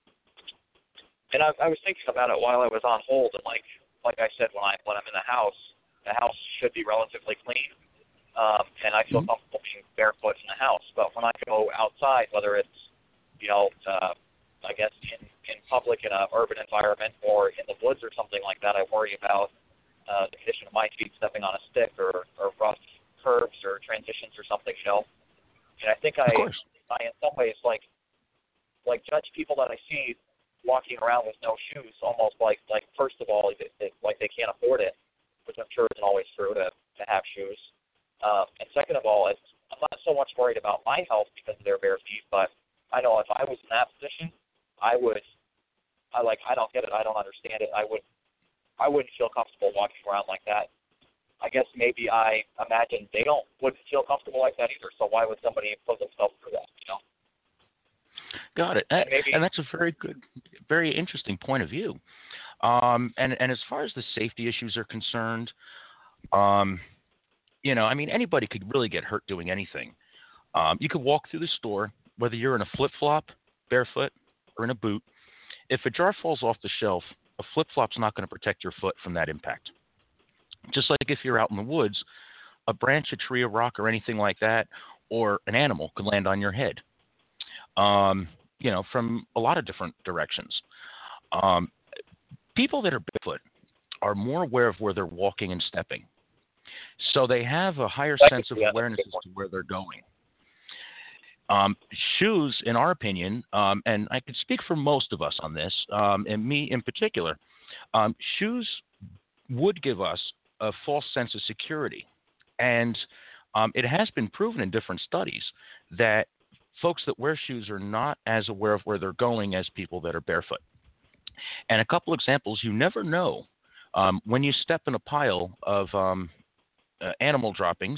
And I, I was thinking about it while I was on hold, and like like I said, when I when I'm in the house, the house should be relatively clean, um, and I feel mm-hmm. comfortable being barefoot in the house. But when I go outside, whether it's you know, uh, I guess in in public in an urban environment or in the woods or something like that, I worry about Uh, the condition of my feet stepping on a stick or, or rough curves or transitions or something, you know. And I think I, I in some ways, like, like judge people that I see walking around with no shoes, almost like, like first of all, it, it, like they can't afford it, which I'm sure isn't always true to, to have shoes. Um, and second of all, it's, I'm not so much worried about my health because of their bare feet, but I know if I was in that position, I would, I like, I don't get it, I don't understand it, I would. I wouldn't feel comfortable walking around like that. I guess maybe I imagine they don't wouldn't feel comfortable like that either. So why would somebody put themselves through that? You know. Got it. And, maybe, and that's a very good, very interesting point of view. Um, and, and as far as the safety issues are concerned, um, you know, I mean, anybody could really get hurt doing anything. Um, you could walk through the store, whether you're in a flip-flop, barefoot, or in a boot. If a jar falls off the shelf, a flip-flop's not going to protect your foot from that impact. Just like if you're out in the woods, a branch, a tree, a rock, or anything like that, or an animal could land on your head, um, you know, from a lot of different directions. Um, people that are barefoot are more aware of where they're walking and stepping. So they have a higher sense of awareness as to where they're going. Um, shoes, in our opinion, um, and I could speak for most of us on this, um, and me in particular, um, shoes would give us a false sense of security. And um, it has been proven in different studies that folks that wear shoes are not as aware of where they're going as people that are barefoot. And a couple examples, you never know um, when you step in a pile of um, uh, animal droppings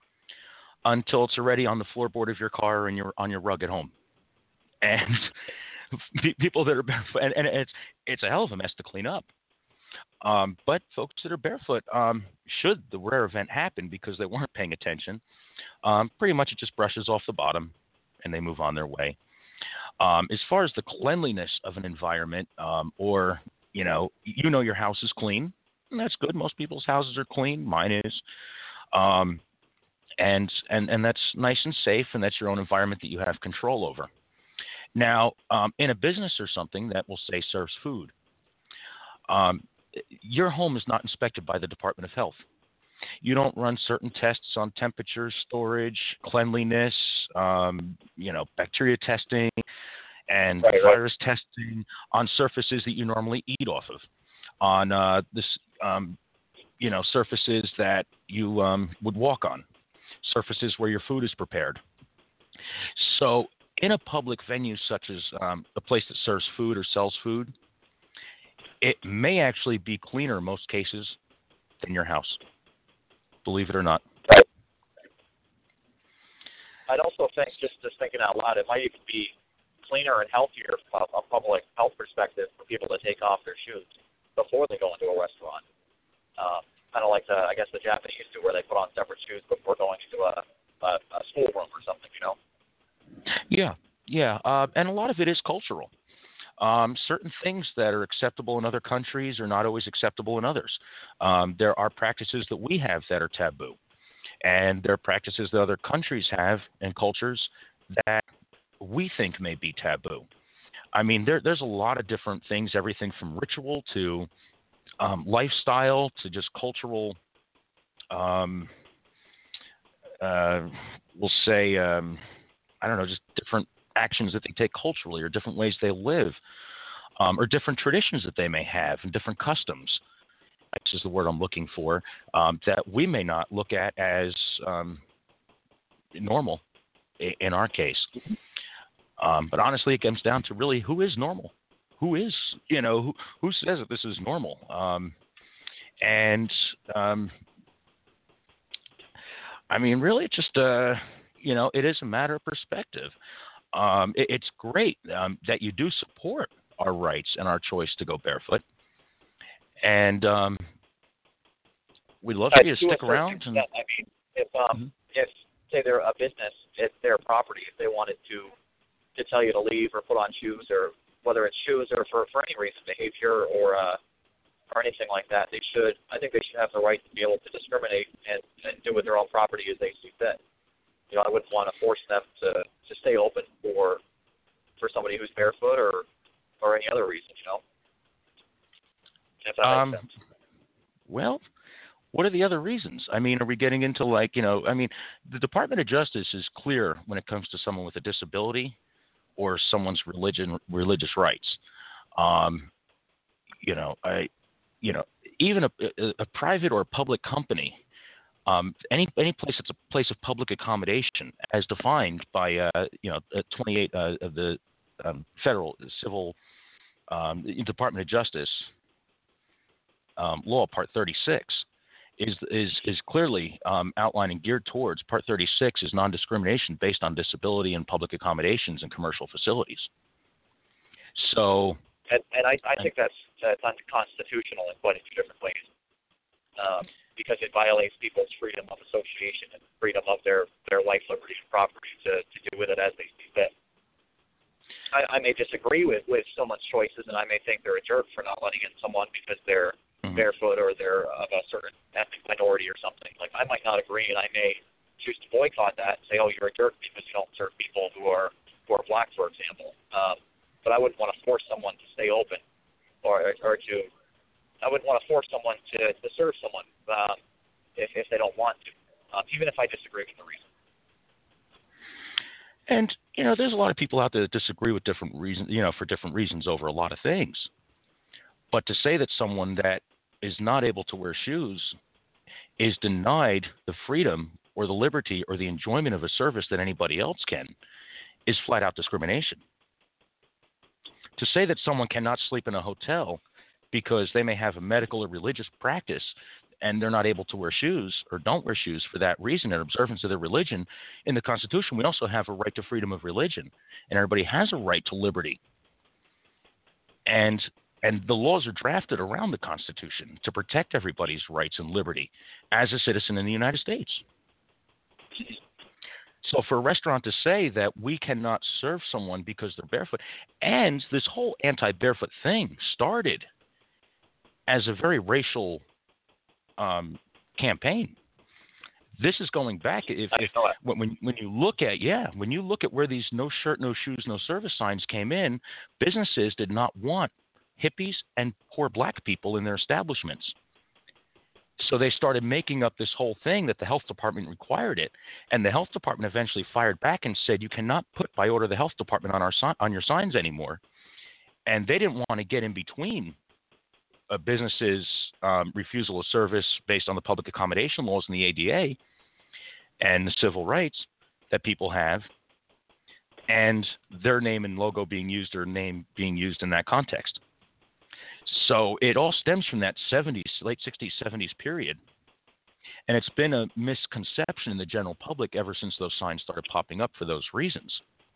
until it's already on the floorboard of your car and you're on your rug at home. And people that are barefoot, and, and it's it's a hell of a mess to clean up. Um, but folks that are barefoot, um, should the rare event happen because they weren't paying attention, um, pretty much it just brushes off the bottom and they move on their way. Um, as far as the cleanliness of an environment, um, or, you know, you know your house is clean, and that's good. Most people's houses are clean. Mine is. Um, and, and, and that's nice and safe, and that's your own environment that you have control over. Now, um, in a business or something that will say serves food, um, your home is not inspected by the Department of Health. You don't run certain tests on temperature, storage, cleanliness, um, you know, bacteria testing, and right, virus right. testing on surfaces that you normally eat off of, on uh, this, um, you know, surfaces that you um, would walk on, surfaces where your food is prepared. So in a public venue such as um, a place that serves food or sells food, it may actually be cleaner in most cases than your house, believe it or not. Right. I'd also think, just, just thinking out loud, it might even be cleaner and healthier from a public health perspective for people to take off their shoes before they go into a restaurant. Um, kind of like, the, I guess, the Japanese do, where they put on separate shoes before going into a, a, a schoolroom or something, you know? Yeah, yeah, uh, and a lot of it is cultural. Um, certain things that are acceptable in other countries are not always acceptable in others. Um, there are practices that we have that are taboo, and there are practices that other countries have and cultures that we think may be taboo. I mean, there, there's a lot of different things, everything from ritual to um, lifestyle to just cultural, um, uh, we'll say, um, I don't know, just different actions that they take culturally, or different ways they live, um, or different traditions that they may have, and different customs. This is the word I'm looking for, um, that we may not look at as um, normal in our case. Um, but honestly, it comes down to really who is normal, who is, you know, who, who says that this is normal. Um, and um, I mean, really, it's just, uh, you know, it is a matter of perspective. Um, it, it's great um, that you do support our rights and our choice to go barefoot. And um, we'd love for you to stick around. And, I mean, if, um, mm-hmm. if, say, they're a business, it's their property, if they wanted to to tell you to leave or put on shoes, or whether it's shoes or for, for any reason, behavior or uh, or anything like that, they should, I think they should have the right to be able to discriminate and, and do with their own property as they see fit. You know, I wouldn't want to force them to, to stay open for for somebody who's barefoot or or any other reason, you know. If that um, makes sense. Well, what are the other reasons? I mean, are we getting into, like, you know, I mean, the Department of Justice is clear when it comes to someone with a disability or someone's religion, religious rights. Um, you know, I, you know, even a, a, a private or a public company, um, any any place that's a place of public accommodation, as defined by, uh, you know, twenty-eight uh, of the um, federal civil um, Department of Justice um, law, Part thirty-six, is is is clearly um, outlining geared towards. Part thirty-six is non-discrimination based on disability in public accommodations and commercial facilities. So, and and I, I think that's that's unconstitutional in quite a few different ways, um, because it violates people's freedom of association and freedom of their, their life, liberty, and property to, to do with it as they see fit. I, I may disagree with, with someone's choices, and I may think they're a jerk for not letting in someone because they're mm-hmm. barefoot or they're of a certain ethnic minority or something. Like, I might not agree, and I may choose to boycott that and say, oh, you're a jerk because you don't serve people who are who are black, for example. Um, but I wouldn't want to force someone to stay open or or to I wouldn't want to force someone to, to serve someone um, if, if they don't want to, um, even if I disagree with the reason. And, you know, there's a lot of people out there that disagree with different reasons, you know, for different reasons over a lot of things. But to say that someone that is not able to wear shoes is denied the freedom or the liberty or the enjoyment of a service that anybody else can is flat out discrimination. To say that someone cannot sleep in a hotel because they may have a medical or religious practice and they're not able to wear shoes or don't wear shoes for that reason, in observance of their religion, in the Constitution, we also have a right to freedom of religion, and everybody has a right to liberty. And and the laws are drafted around the Constitution to protect everybody's rights and liberty as a citizen in the United States. So for a restaurant to say that we cannot serve someone because they're barefoot, and this whole anti-barefoot thing started as a very racial um, campaign. This is going back. If, if when when you look at yeah, when you look at where these no shirt, no shoes, no service signs came in, businesses did not want hippies and poor black people in their establishments. So they started making up this whole thing that the health department required it, and the health department eventually fired back and said, "You cannot put by order of the health department on our on your signs anymore." And they didn't want to get in between a business's um, refusal of service based on the public accommodation laws and the A D A and the civil rights that people have, and their name and logo being used or name being used in that context. So it all stems from that seventies, late sixties, seventies period. And it's been a misconception in the general public ever since those signs started popping up for those reasons.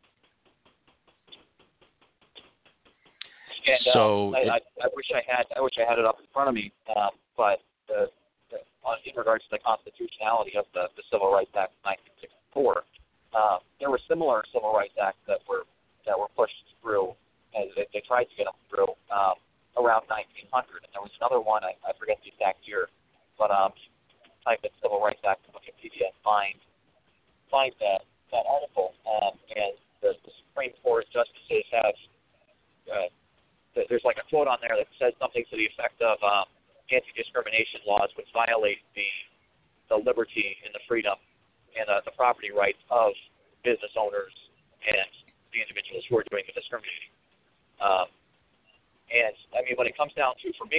And, so uh, I, it, I, I wish I had I wish I had it up in front of me, uh, but the, the, on, in regards to the constitutionality of the, the Civil Rights Act of nineteen sixty-four, uh, there were similar Civil Rights Acts that were that were pushed through, as they, they tried to get them through. Um, around nineteen hundred, and there was another one, I, I forget the exact year, but um, type in Civil Rights Act in Wikipedia and find find that that article, um, and the, the Supreme Court justices have uh, there's like a quote on there that says something to the effect of um, anti-discrimination laws would violate the the liberty and the freedom and uh, the property rights of business owners and the individuals who are doing the discriminating. Um, And, I mean, when it comes down to, for me,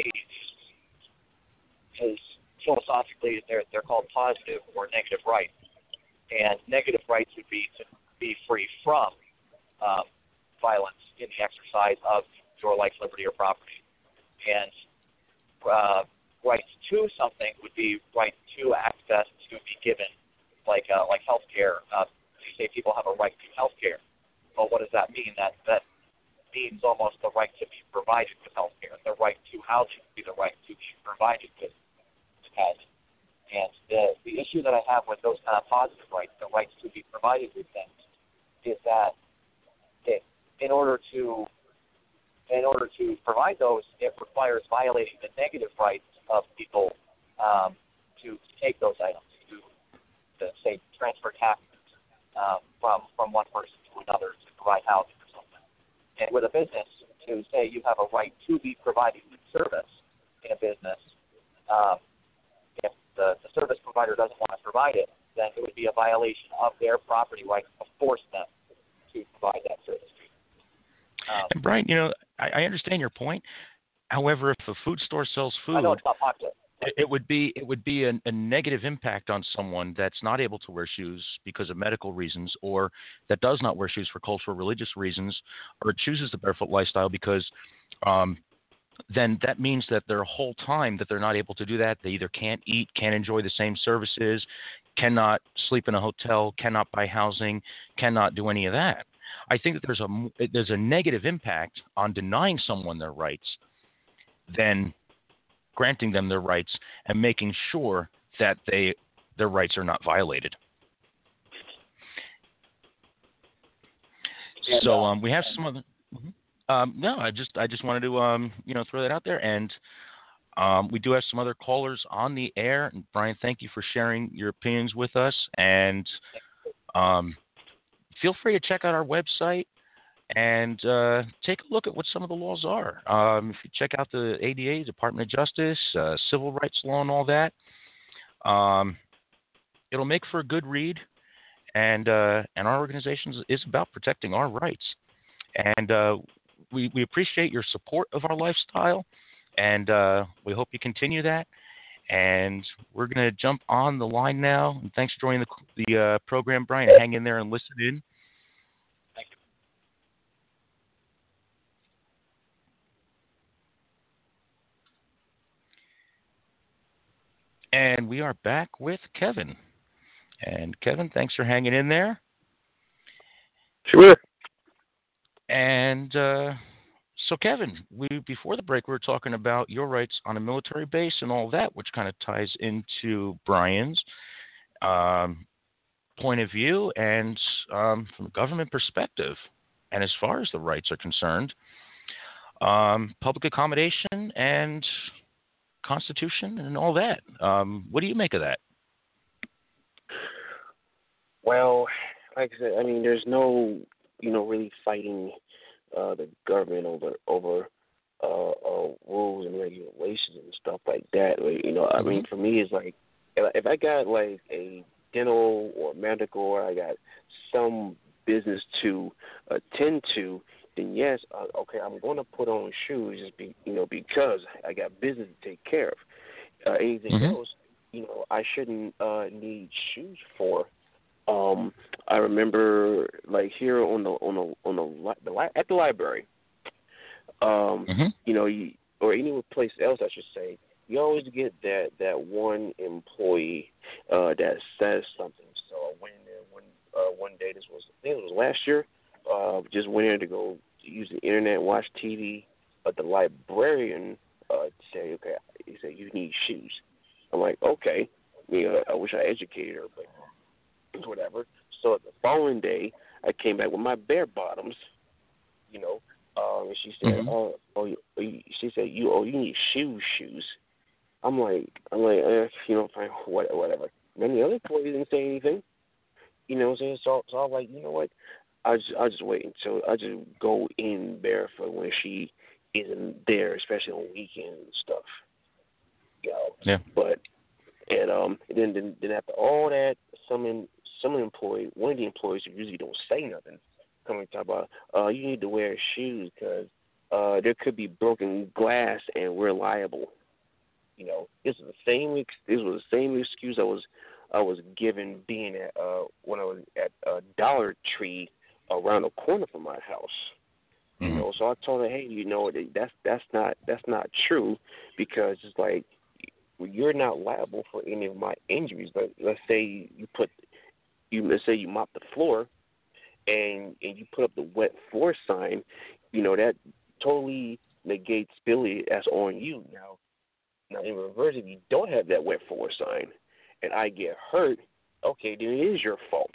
is philosophically they're, they're called positive or negative rights. And negative rights would be to be free from um, violence in the exercise of your life, liberty, or property. And uh, rights to something would be right to access to be given, like uh, like health care. Uh, you say people have a right to health care. Well, what does that mean? That that means almost the right to be provided with health care. The right to housing would be the right to be provided with housing. And the, the issue that I have with those kind of positive rights, the rights to be provided with things, is that it, in order to in order to provide those, it requires violating the negative rights of people um, to take those items, to, to say transfer taxes um, from from one person to another to provide housing. And with a business, to say you have a right to be provided with service in a business, um, if the, the service provider doesn't want to provide it, then it would be a violation of their property rights to force them to provide that service. Um, and Brian, you know, I, I understand your point. However, if a food store sells food, I know it's not popular. It, it would be it would be a, a negative impact on someone that's not able to wear shoes because of medical reasons, or that does not wear shoes for cultural, religious reasons, or chooses the barefoot lifestyle because um, then that means that their whole time that they're not able to do that, they either can't eat, can't enjoy the same services, cannot sleep in a hotel, cannot buy housing, cannot do any of that. I think that there's a there's a negative impact on denying someone their rights than granting them their rights and making sure that they their rights are not violated. So um, we have some other. Um, no, I just I just wanted to um, you know throw that out there, and um, we do have some other callers on the air. And Brian, thank you for sharing your opinions with us, and um, feel free to check out our website and uh, take a look at what some of the laws are. Um, if you check out the A D A, Department of Justice, uh, civil rights law, and all that, um, it'll make for a good read. And uh, and our organization is about protecting our rights. And uh, we we appreciate your support of our lifestyle, and uh, we hope you continue that. And we're going to jump on the line now. And thanks for joining the, the uh, program, Brian. Hang in there and listen in. Thank you. And we are back with Kevin. And Kevin, thanks for hanging in there. Sure. And uh, so, Kevin, we before the break, we were talking about your rights on a military base and all that, which kind of ties into Brian's um, point of view and um, from a government perspective. And as far as the rights are concerned, um, public accommodation and Constitution and all that. Um, what do you make of that? Well, like I said, I mean, there's no, you know, really fighting uh, the government over over uh, uh, rules and regulations and stuff like that. Like, you know, I mean, for me, it's like if I got like a dental or medical, or I got some business to attend to, then yes, uh, okay, I'm going to put on shoes just be, you know, because I got business to take care of. Uh, anything mm-hmm. else, you know, I shouldn't uh, need shoes for. Um, I remember, like here on the on the on the, the li- at the library, um, mm-hmm. you know, you, or any place else, I should say, you always get that that one employee uh, that says something. So I went in there one uh, one day. This was I think it was last year. Uh, just went in to go use the internet, watch T V. But the librarian uh, said, "Okay," he said, "You need shoes." I'm like, "Okay." You know, I wish I educated her, but. Whatever. So the following day, I came back with my bare bottoms, you know, um, and she said, mm-hmm. "Oh, oh, you, she said you, oh, you need shoes, shoes." I'm like, I'm like, eh, you know, fine, whatever. Then the other employees didn't say anything, you know. What I'm saying? So, so I was like, you know what? I just, I just wait until I just go in barefoot when she isn't there, especially on weekends and stuff, you know. Yeah. But and um, and then then, then after all that, some. Some employee, one of the employees who usually don't say nothing, come and talk about, uh, you need to wear shoes because uh, there could be broken glass and we're liable. You know, this is the same. This was the same excuse I was I was given being at uh, when I was at uh, Dollar Tree around the corner from my house. Mm-hmm. You know, so I told her, hey, you know, that's that's not that's not true because it's like you're not liable for any of my injuries. But let's say you put You let's say you mop the floor, and and you put up the wet floor sign, you know that totally negates ability that's on you. Now, now in reverse, if you don't have that wet floor sign, and I get hurt, okay, then it is your fault.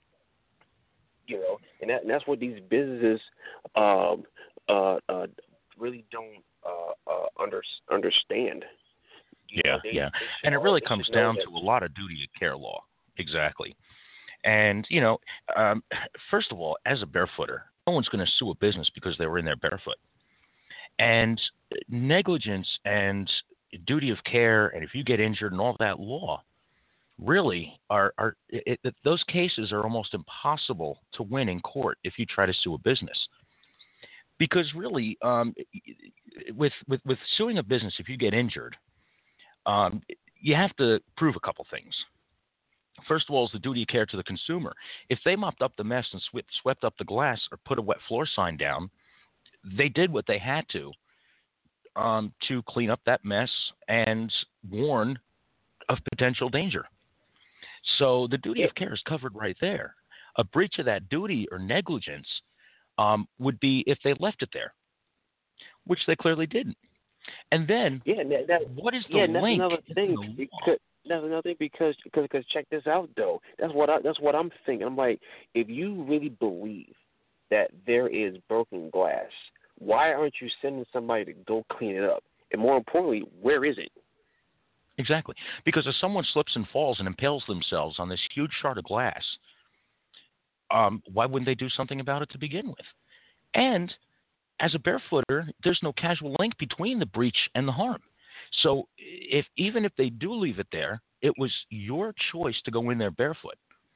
You know, and that and that's what these businesses um, uh, uh, really don't uh, uh, under, understand. You yeah, know, they, yeah, they and it really they comes down to a lot of duty of care law. Exactly. And, you know, um, first of all, as a barefooter, no one's going to sue a business because they were in there barefoot. And negligence and duty of care, and if you get injured and all that law, really are, are it, it, those cases are almost impossible to win in court if you try to sue a business. Because really, um, with, with, with suing a business, if you get injured, um, you have to prove a couple things. First of all, is the duty of care to the consumer. If they mopped up the mess and swept, swept up the glass or put a wet floor sign down, they did what they had to um, to clean up that mess and warn of potential danger. So the duty of care is covered right there. A breach of that duty or negligence um, would be if they left it there, which they clearly didn't. And then, yeah, that, that, what is the yeah, link? That's another thing. Because, that's another thing because, because, because check this out though. That's what I, that's what I'm thinking. I'm like, if you really believe that there is broken glass, why aren't you sending somebody to go clean it up? And more importantly, where is it? Exactly. Because if someone slips and falls and impales themselves on this huge shard of glass, um, why wouldn't they do something about it to begin with? And as a barefooter, there's no causal link between the breach and the harm. So if even if they do leave it there, it was your choice to go in there barefoot.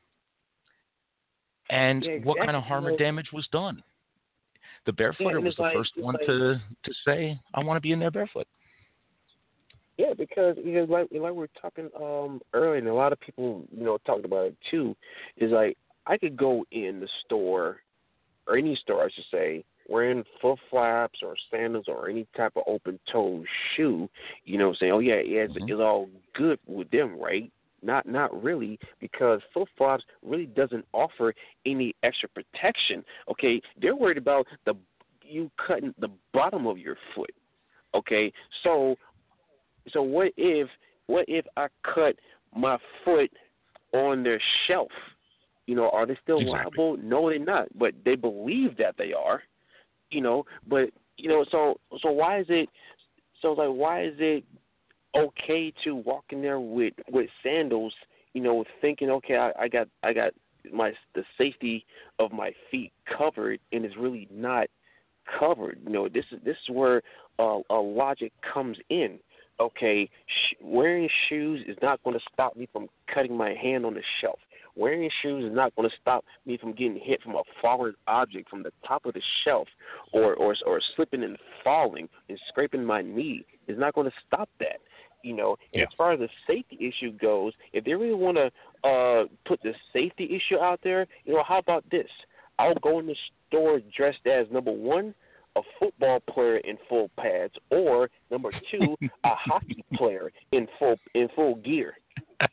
And yeah, exactly. What kind of harm or damage was done? The barefooter yeah, was the like, first one like, to to say, I want to be in there barefoot. Yeah, because you know, like like we were talking um, earlier, and a lot of people you know talked about it too. Is like I could go in the store, or any store, I should say, wearing flip flops or sandals or any type of open toe shoe. You know, saying, oh yeah, yeah, it's, mm-hmm. it's all good with them, right? Not not really, because flip flops really doesn't offer any extra protection. Okay, they're worried about the you cutting the bottom of your foot. Okay, so. So what if what if I cut my foot on their shelf? You know, are they still exactly. liable? No, they're not. But they believe that they are. You know, but you know, so so why is it so like why is it okay to walk in there with, with sandals? You know, thinking okay, I, I got I got my the safety of my feet covered, and it's really not covered. You know, this is this is where uh, a logic comes in. Okay, sh- wearing shoes is not going to stop me from cutting my hand on the shelf. Wearing shoes is not going to stop me from getting hit from a falling object from the top of the shelf, or or, or slipping and falling and scraping my knee. It's not going to stop that. You know, yeah. As far as the safety issue goes, if they really want to uh, put the safety issue out there, you know, how about this? I'll go in the store dressed as, number one, a football player in full pads, or number two, a hockey player in full in full gear. But,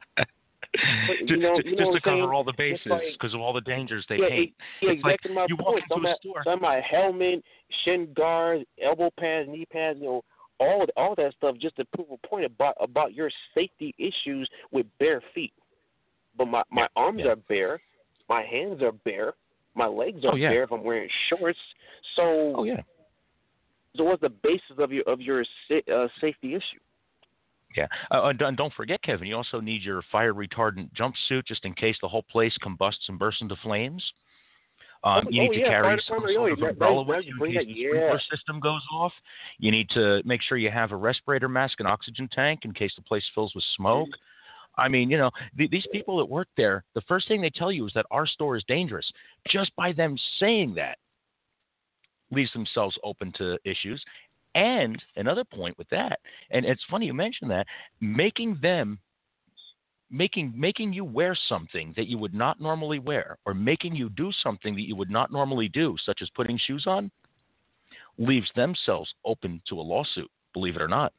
just know, just, you know just to cover saying? all the bases because like, of all the dangers they yeah, hate. Yeah, it's exactly like my you point. walk into some a my, store. Some my helmet, shin guards, elbow pads, knee pads, you know, all all that stuff just to prove a point about about your safety issues with bare feet. But my my yeah, arms yeah. are bare, my hands are bare, my legs are oh, yeah. bare if I'm wearing shorts. So oh yeah. So what's the basis of your of your uh, safety issue? Yeah, uh, and don't forget, Kevin, you also need your fire retardant jumpsuit just in case the whole place combusts and bursts into flames. Um, oh, you need oh, to yeah, carry some sort of that, umbrella that, with that, you in case that, the yeah. sprinkler system goes off. You need to make sure you have a respirator mask and oxygen tank in case the place fills with smoke. I mean, you know, the, these people that work there, the first thing they tell you is that our store is dangerous. Just by them saying that leaves themselves open to issues. And another point with that, and it's funny you mentioned that, making them, making making you wear something that you would not normally wear, or making you do something that you would not normally do, such as putting shoes on, leaves themselves open to a lawsuit, believe it or not.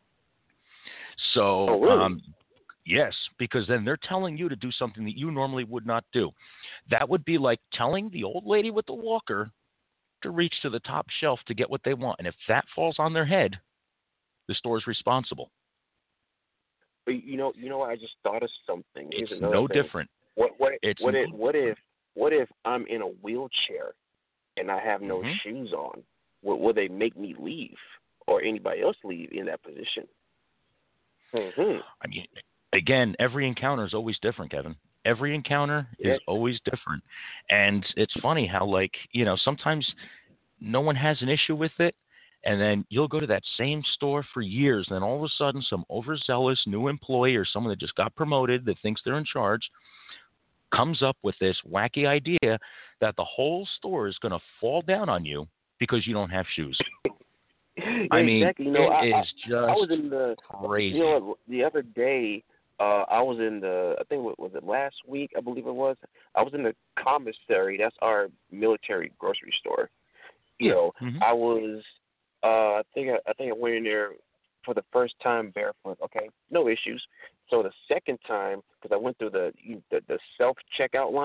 So, oh, really? um, yes, because then they're telling you to do something that you normally would not do. That would be like telling the old lady with the walker to reach to the top shelf to get what they want, and if that falls on their head, the store's responsible. But you know, you know, what? I just thought of something. Here's it's another no thing. different. What what it's what no if what if what if I'm in a wheelchair and I have no mm-hmm. shoes on? Will, will they make me leave, or anybody else leave in that position? Mm-hmm. I mean, again, every encounter is always different, Kevin. Every encounter yeah. is always different. And it's funny how, like, you know, sometimes no one has an issue with it, and then you'll go to that same store for years, and then all of a sudden some overzealous new employee or someone that just got promoted that thinks they're in charge comes up with this wacky idea that the whole store is going to fall down on you because you don't have shoes. yeah, I mean, exactly. You know, it I, is just I was in the, crazy. You know what, the other day, Uh, I was in the, I think, what was it, last week, I believe it was. I was in the commissary. That's our military grocery store. You know, mm-hmm. I was, uh, I think I, I think I went in there for the first time barefoot. Okay, no issues. So the second time, because I went through the, the the self checkout line,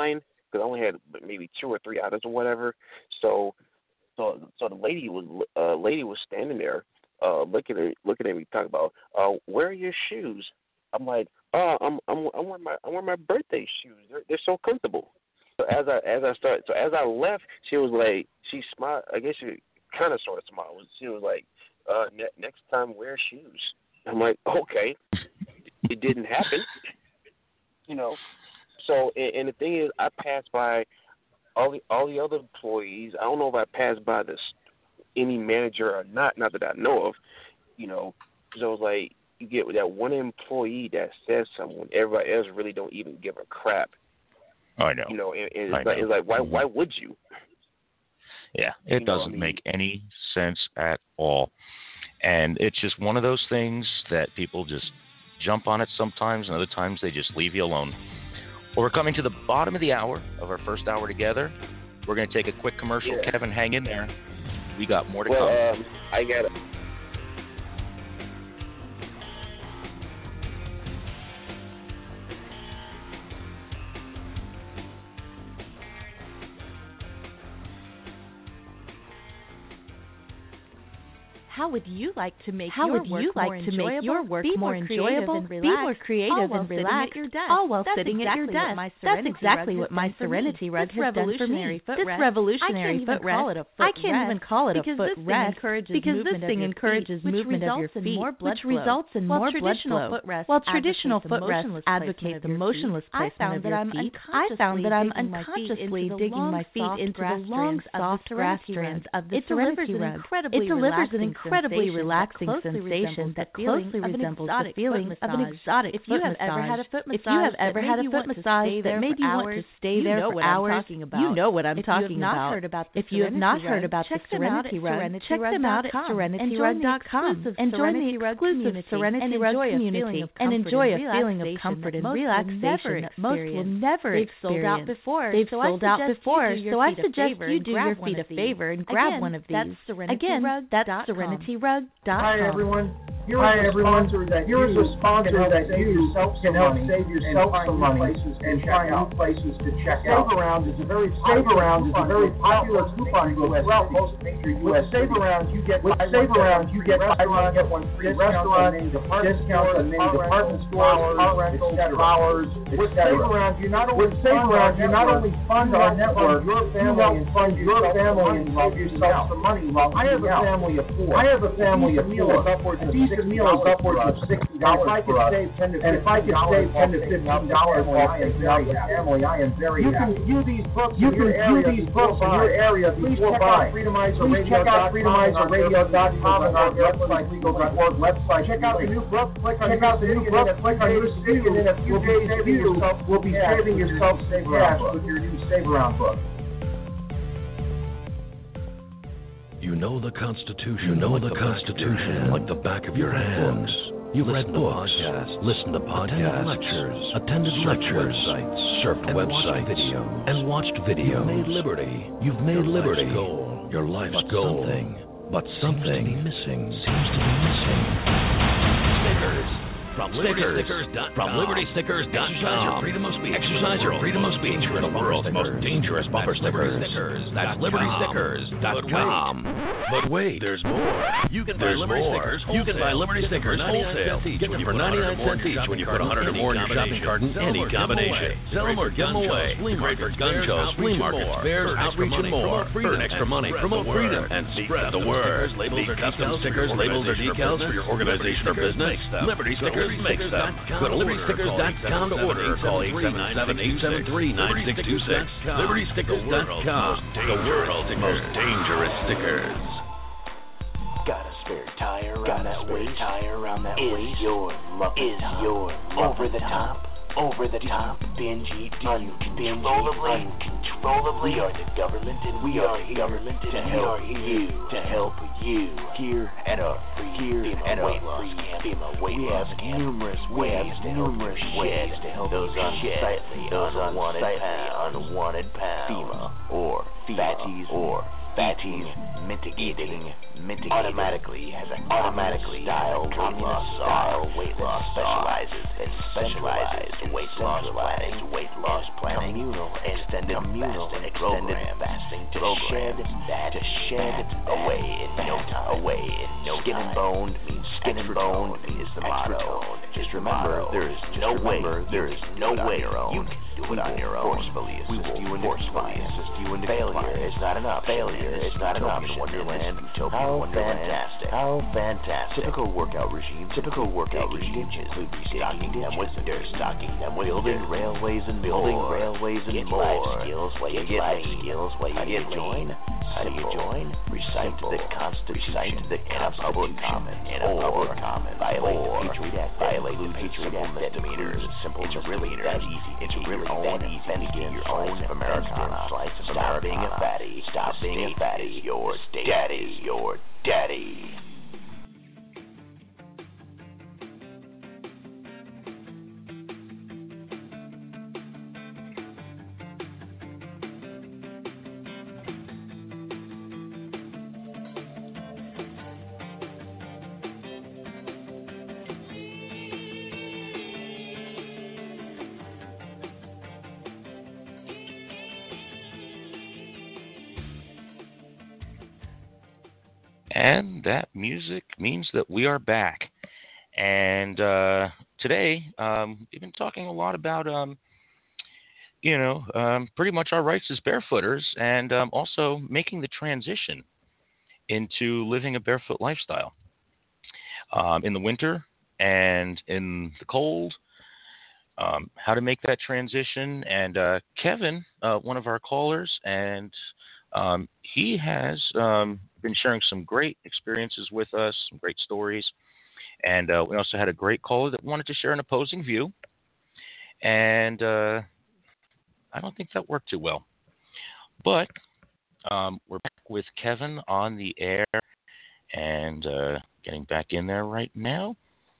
because I only had maybe two or three items or whatever. So, so, so the lady was uh, lady was standing there, uh, looking at looking at me, talking about, uh, where are your shoes? I'm like, oh, I'm I'm I'm wearing my I'm wearing my birthday shoes. They're they're so comfortable. So as I as I started, so as I left, she was like, she smiled. I guess she kind of sort of smiled. She was like, uh, ne- next time wear shoes. I'm like, okay. It didn't happen, you know. So, and, and the thing is, I passed by all the all the other employees. I don't know if I passed by this any manager or not, not that I know of, you know. Because I was like, you get that one employee that says something, everybody else really don't even give a crap. I know. You know, and, and it's, I like, know. it's like, why why would you? Yeah, it you doesn't know, I mean, make any sense at all. And it's just one of those things that people just jump on it sometimes, and other times they just leave you alone. Well, we're coming to the bottom of the hour of our first hour together. We're going to take a quick commercial. Yeah. Kevin, hang in there. We got more to well, come. Um, I got it. How would you like to make How your would work you like more to enjoyable? make your work be more enjoyable? and Be relaxed, more creative all and while relaxed, sitting at your desk. all while That's sitting exactly at your what desk. my That's Serenity exactly Rug what has my done for Serenity me. Rug This has done for me. revolutionary This footrest, revolutionary I can't even call it a footrest, I can't footrest even call it a because this thing footrest encourages because this movement of thing your encourages feet, which movement of your results in feet, more blood which flow. results in While more blood traditional flow. footrest While traditional advocate the footrest motionless advocate placement the of your motionless feet, I placement found of that your I'm feet, I found that I'm unconsciously unconsciously digging my feet into the long, soft grass strands of the Serenity Rug. It delivers an incredibly relaxing sensation that closely resembles the feeling of an exotic If foot you have massage. ever had a foot If you have massage ever that had made a you foot want to massage stay there that made for you want hours, to stay you there know for what I'm hours, talking about. you know what I'm If you have talking not about. heard about the If you have not Serenity heard Rug, about the check them out Serenity at Rug, check them out at serenity rug dot com and join the exclusive Serenity Rug community and enjoy a feeling of comfort and relaxation that most will never They've experience. sold out before, They've so sold I out suggest before, you do so I your feet a suggest favor you and do grab your one feet a of these. favor and grab Again, one of that's these. serenity Again, rug that's dot com. serenity rug dot com. Hi everyone. Here Hi is a everyone. sponsor that Here is you a sponsor can help that save you yourself can some help money save yourself and find some new money places to and check find new out. places to check Save out. Around is a very Save popular Around is a coupon very book popular throughout coupon book most throughout major most major With U S Save cities. Around, you get With buy Save one, Around, get you one get free buy one, get one free restaurant, discounts on many department stores, car rentals, flowers, With et cetera. Save Around, you not only With Save Around, you not only fund our network, your you family help and fund save your yourself family some and money save while yourself eating some money while I have eating a out. family of four. I have a family of meal four. is upwards A of decent sixty meal is dollars upwards for of us. sixty And if dollars I for could us. save ten to And if I fifteen could save ten to dollars fifteen dollars while taking out the family, I am very You happy. can view these books You in can your view area these before books in your buying. area Please before check out buying. freedomizer Please check out radio freedomizer radio dot com and our website legal dot org website. Check out the new book, click on Check out the new book, click on your stick, and in a few days you will be saving yourself some cash with your new Save Around book. You know the Constitution. You know the Constitution like the back of your hands. You've read books, listened to podcasts, lectures, attended lectures, websites, surfed websites, videos, and watched videos. You've made liberty. You've made liberty goal. Your life's but goal. Something, but something seems to be missing. Seems to be missing. Stickers. From Liberty Stickers dot com. From Liberty Stickers dot com. Exercise your freedom of speech. Exercise your freedom of speech for the world's most dangerous bumper stickers. That's Liberty Stickers dot com. But wait, there's more. You can buy Liberty Stickers wholesale. You can buy Liberty Stickers wholesale. Get them for ninety-nine cents each when you put one hundred or more in your shopping cart in any combination. Sell them or give them away. Great for gun shows, flea markets, fairs, outreach, and more. Earn extra money, promote freedom, and spread the word. Need custom stickers, labels, or decals for your organization or business? Liberty Stickers makes them. Go to Liberty Stickers dot com to order or call eight seven seven, eight seven three, nine six two six. Liberty Stickers dot com. The world's most dangerous stickers. Got a spare tire around that waist? Tire around that waist? Is your is your over the top? Over the top, binge eating, uncontrollably, uncontrollably. We are the government, and we, we are the government, and to help you, to help you. Here at our free, here at our free FEMA weight loss camp, numerous ways, numerous ways to help those unsightly, those unwanted pounds, unwanted pounds, FEMA or fatties or fatties mitigating, mitigating automatically has a automatically style weight loss style weight loss specializes and specializes in weight loss planning, weight loss planning, communal extended toned means skin and bone is the motto. Just remember, there is no way, there is no way you can do it on your own. Forcefully assist you in forcefully assist you in failure is not enough. Failure is not an option. Wonderland, How fantastic! How fantastic! Typical workout regime. Typical workout regime include restocking them with stocking them with building railways and building railways and more. Life skills while you get life skills while you get join. How do you join? Recite the Constitution. Recite the Constitution in a public common. Violate the Patriot Act. Violate the Patriot Act. Misdemeanors. Simple. It's really that easy. It's really that easy. Begin your own Americana. Stop being a fatty. Stop being a fatty. Your daddy. Your daddy. And that music means that we are back. And uh, today, um, we've been talking a lot about, um, you know, um, pretty much our rights as barefooters and um, also making the transition into living a barefoot lifestyle um, in the winter and in the cold, um, how to make that transition. And uh, Kevin, uh, one of our callers, and um, he has um, been sharing some great experiences with us, some great stories. And uh, we also had a great caller that wanted to share an opposing view. And uh, I don't think that worked too well. But um, we're back with Kevin on the air and uh, getting back in there right now.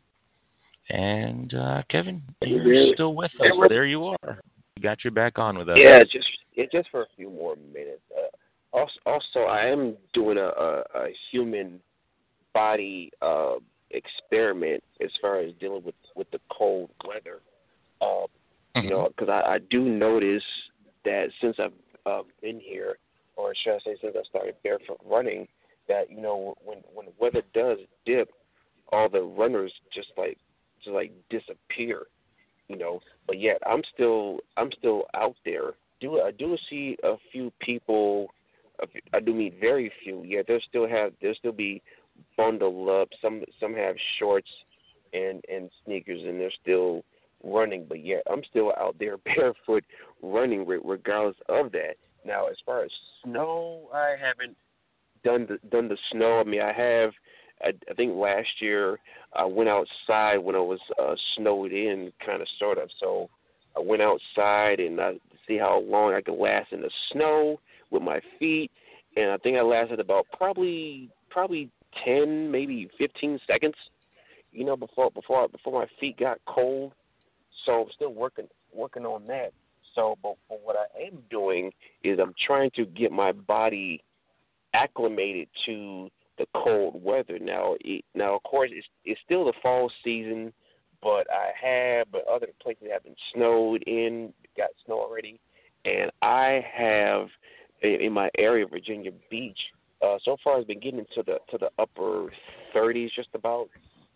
And uh, Kevin, you're still with us. There you are. We got you back on with us. Yeah, just yeah, just for a few more minutes. Uh, also, also, I am doing a, a, a human body uh, experiment as far as dealing with, with the cold weather. Uh, mm-hmm. You know, because I, I do notice that since I've uh, been here, or should I say since I started barefoot running, that, you know, when when the weather does dip, all the runners just like just like disappear, you know. But yet I'm still I'm still out there. Do I do see a few people? I do meet very few. Yeah, they still have they'll still be bundled up. Some some have shorts and and sneakers, and they're still running. But yet I'm still out there barefoot running, regardless of that. Now, as far as snow, I haven't done the done the snow. I mean, I have. I, I think last year I went outside when I was uh, snowed in, kind of, sort of. So I went outside and I see how long I could last in the snow with my feet, and I think I lasted about probably probably ten, maybe fifteen seconds, you know, before before before my feet got cold. So I'm still working working on that. So, but, but what I am doing is I'm trying to get my body acclimated to the cold weather. Now, it, now of course, it's, it's still the fall season, but I have, but other places have been snowed in, got snow already, and I have in, in my area, Virginia Beach. Uh, so far, it's been getting into the to the upper thirties, just about.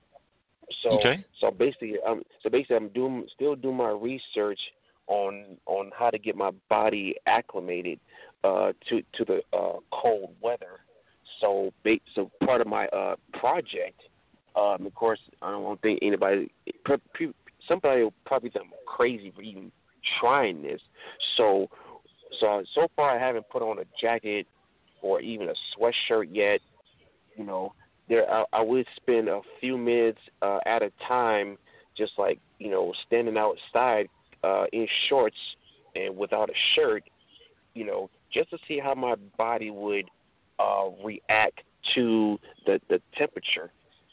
So, okay. so basically, um, so basically, I'm doing still doing my research on on how to get my body acclimated uh, to to the uh, cold weather. So, so part of my uh, project, um, of course, I don't think anybody, somebody will probably think I'm crazy for even trying this. So, so so far, I haven't put on a jacket or even a sweatshirt yet. You know, there I, I would spend a few minutes uh, at a time, just like, you know, standing outside uh, in shorts and without a shirt, you know, just to see how my body would uh, react to the, the temperature.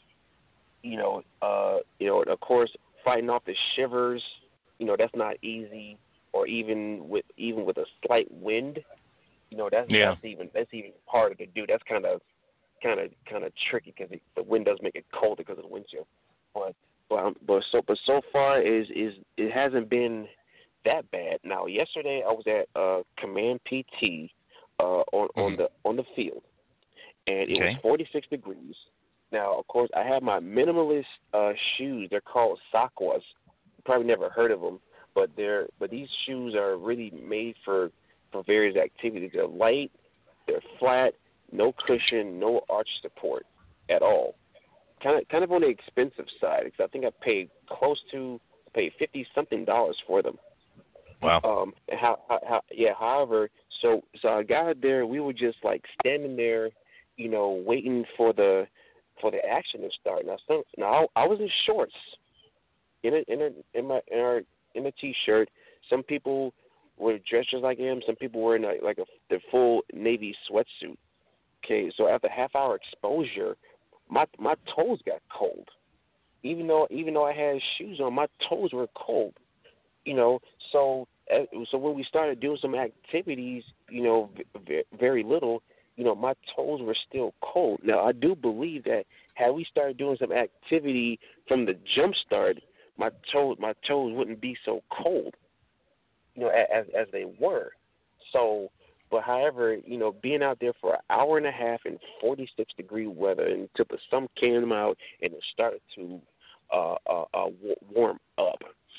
You know, uh, you know, of course, fighting off the shivers, you know, that's not easy. Or even with even with a slight wind, you know, that's, yeah. that's even that's even harder to do. That's kind of kind of kind of tricky because the wind does make it colder because of the wind chill. But but um, but so but so far is is it hasn't been that bad. Now, yesterday I was at uh, Command P T uh, on, mm-hmm. on the on the field, and it okay. was forty-six degrees, Now, of course, I have my minimalist uh, shoes. They're called Sakwas. You probably never heard of them, but they're but these shoes are really made for, for various activities. They're light, they're flat, no cushion, no arch support at all. Kind of kind of on the expensive side, because I think I paid close to I paid fifty something dollars for them. Wow. Um. How, how, how? Yeah. However, so so I got there. We were just like standing there, you know, waiting for the for the action to start. Now, some, now I, I was in shorts, in a, in a, in my in our in a t-shirt. Some people were dressed just like him. Some people were in a, like a the full navy sweatsuit. Okay, so after half hour exposure, my my toes got cold. Even though even though I had shoes on, my toes were cold. You know, so so when we started doing some activities, you know, very little, you know, my toes were still cold. Now, I do believe that had we started doing some activity from the jump start, my toes my toes wouldn't be so cold, you know, as as they were. So, but however, you know, being out there for an hour and a half in forty-six degree weather until the sun came out and it started to uh, uh, uh, warm up.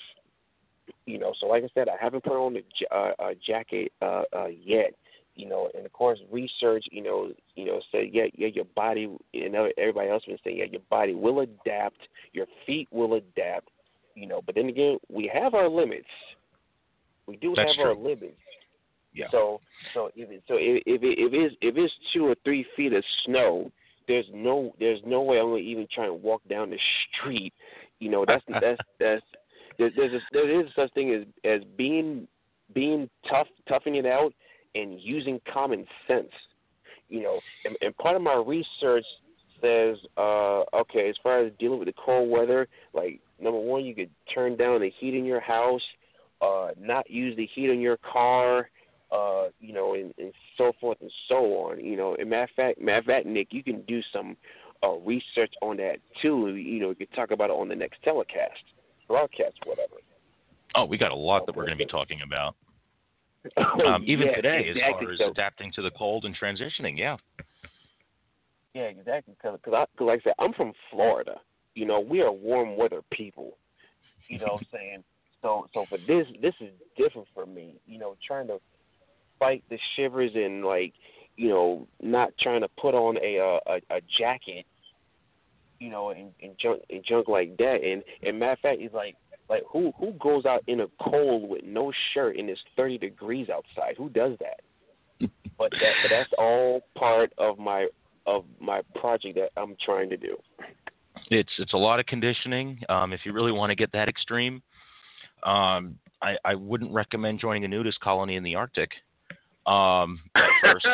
You know, so like I said, I haven't put on the uh, uh, jacket uh, uh, yet. You know, and of course, research, you know, you know, say yeah, yeah, your body, you know, everybody else been saying, yeah, your body will adapt, your feet will adapt. You know, but then again, we have our limits. We do That's have true. our limits. Yeah. So, so if it, so if if it, if it's if it's two or three feet of snow, there's no there's no way I'm gonna even try and walk down the street. You know, that's that's that's. There's a, there is such thing as, as being being tough, toughing it out, and using common sense. You know, and, and part of my research says, uh, okay, as far as dealing with the cold weather, like number one, you could turn down the heat in your house, uh, not use the heat in your car, uh, you know, and, and so forth and so on. You know, and matter of fact, matter of fact, Nick, you can do some uh, research on that too. You know, you could talk about it on the next telecast. Broadcast, whatever. Oh, we got a lot that we're going to be talking about. Um, even yeah, today, exactly. as far as so, adapting to the cold and transitioning, yeah. Yeah, exactly. Because, cause cause like I said, I'm from Florida. You know, we are warm weather people. You know what I'm saying? So, so for this, this is different for me. You know, trying to fight the shivers and like, you know, not trying to put on a a, a jacket. You know, and, and junk and junk like that. And, and matter of fact, it's like like who who goes out in the cold with no shirt and it's thirty degrees outside? Who does that? But that but that's all part of my of my project that I'm trying to do. It's it's a lot of conditioning. Um, if you really want to get that extreme, um, I, I wouldn't recommend joining a nudist colony in the Arctic. Um, at first.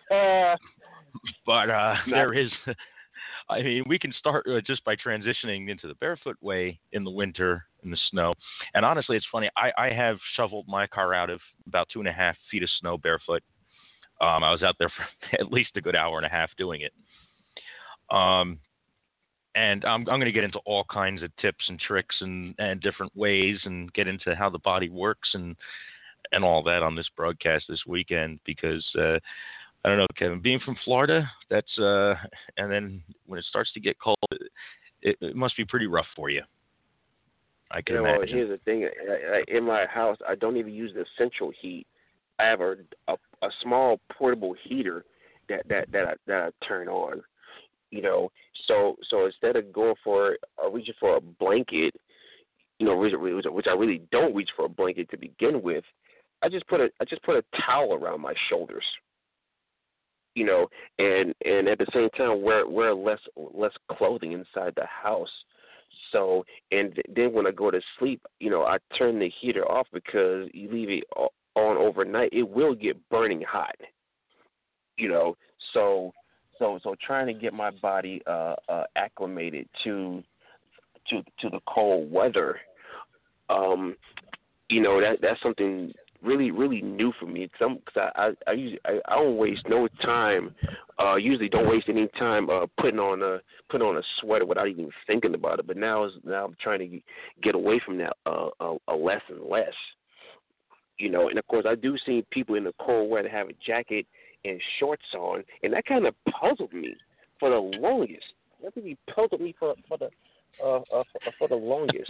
But uh, there is. I mean, we can start uh, just by transitioning into the barefoot way in the winter in the snow. And honestly, it's funny. I, I have shoveled my car out of about two and a half feet of snow barefoot. Um, I was out there for at least a good hour and a half doing it. Um, and I'm, I'm going to get into all kinds of tips and tricks and, and different ways and get into how the body works and and all that on this broadcast this weekend because uh, – I don't know, Kevin, being from Florida, that's, uh, and then when it starts to get cold, it, it must be pretty rough for you. I can yeah, imagine. Well, here's the thing. In my house, I don't even use the central heat. I have a, a, a small portable heater that, that, that, I, that I turn on, you know. So so instead of going for, uh, reaching for a blanket, you know, which, which I really don't reach for a blanket to begin with, I just put a I just put a towel around my shoulders. You know, and, and at the same time, wear wear less less clothing inside the house. So, and then when I go to sleep, you know, I turn the heater off because you leave it on overnight, it will get burning hot. You know, so so so trying to get my body uh, uh, acclimated to to to the cold weather, um, you know, that that's something really, really new for me. Some, cause I, I, I usually, I, I don't waste no time. Uh, usually, don't waste any time uh, putting on a putting on a sweater without even thinking about it. But now, is now I'm trying to get away from that uh, a, a less and less. You know, and of course, I do see people in the cold weather have a jacket and shorts on, and that kind of puzzled me for the longest. that baby puzzled me for for the uh, uh for, for the longest.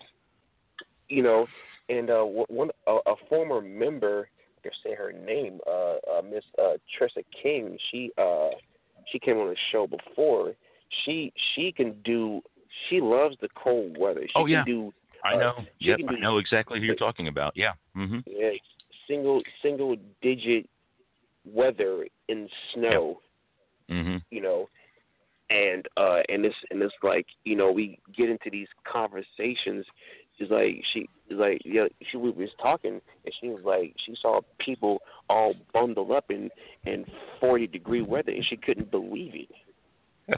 You know, and uh, one a, a former member, I can say her name, uh, uh Miss uh, Tressa King. She uh she came on the show before. She she can do. She loves the cold weather. She oh yeah, can do, I know. Uh, yep, I know exactly who you're talking about. Yeah. Mm-hmm. Yeah, single single digit weather in snow. Yep. Mm-hmm. You know, and uh and it's and it's like, you know, we get into these conversations. She's like she like yeah she we was talking and she was like she saw people all bundled up in in forty degree weather and she couldn't believe it.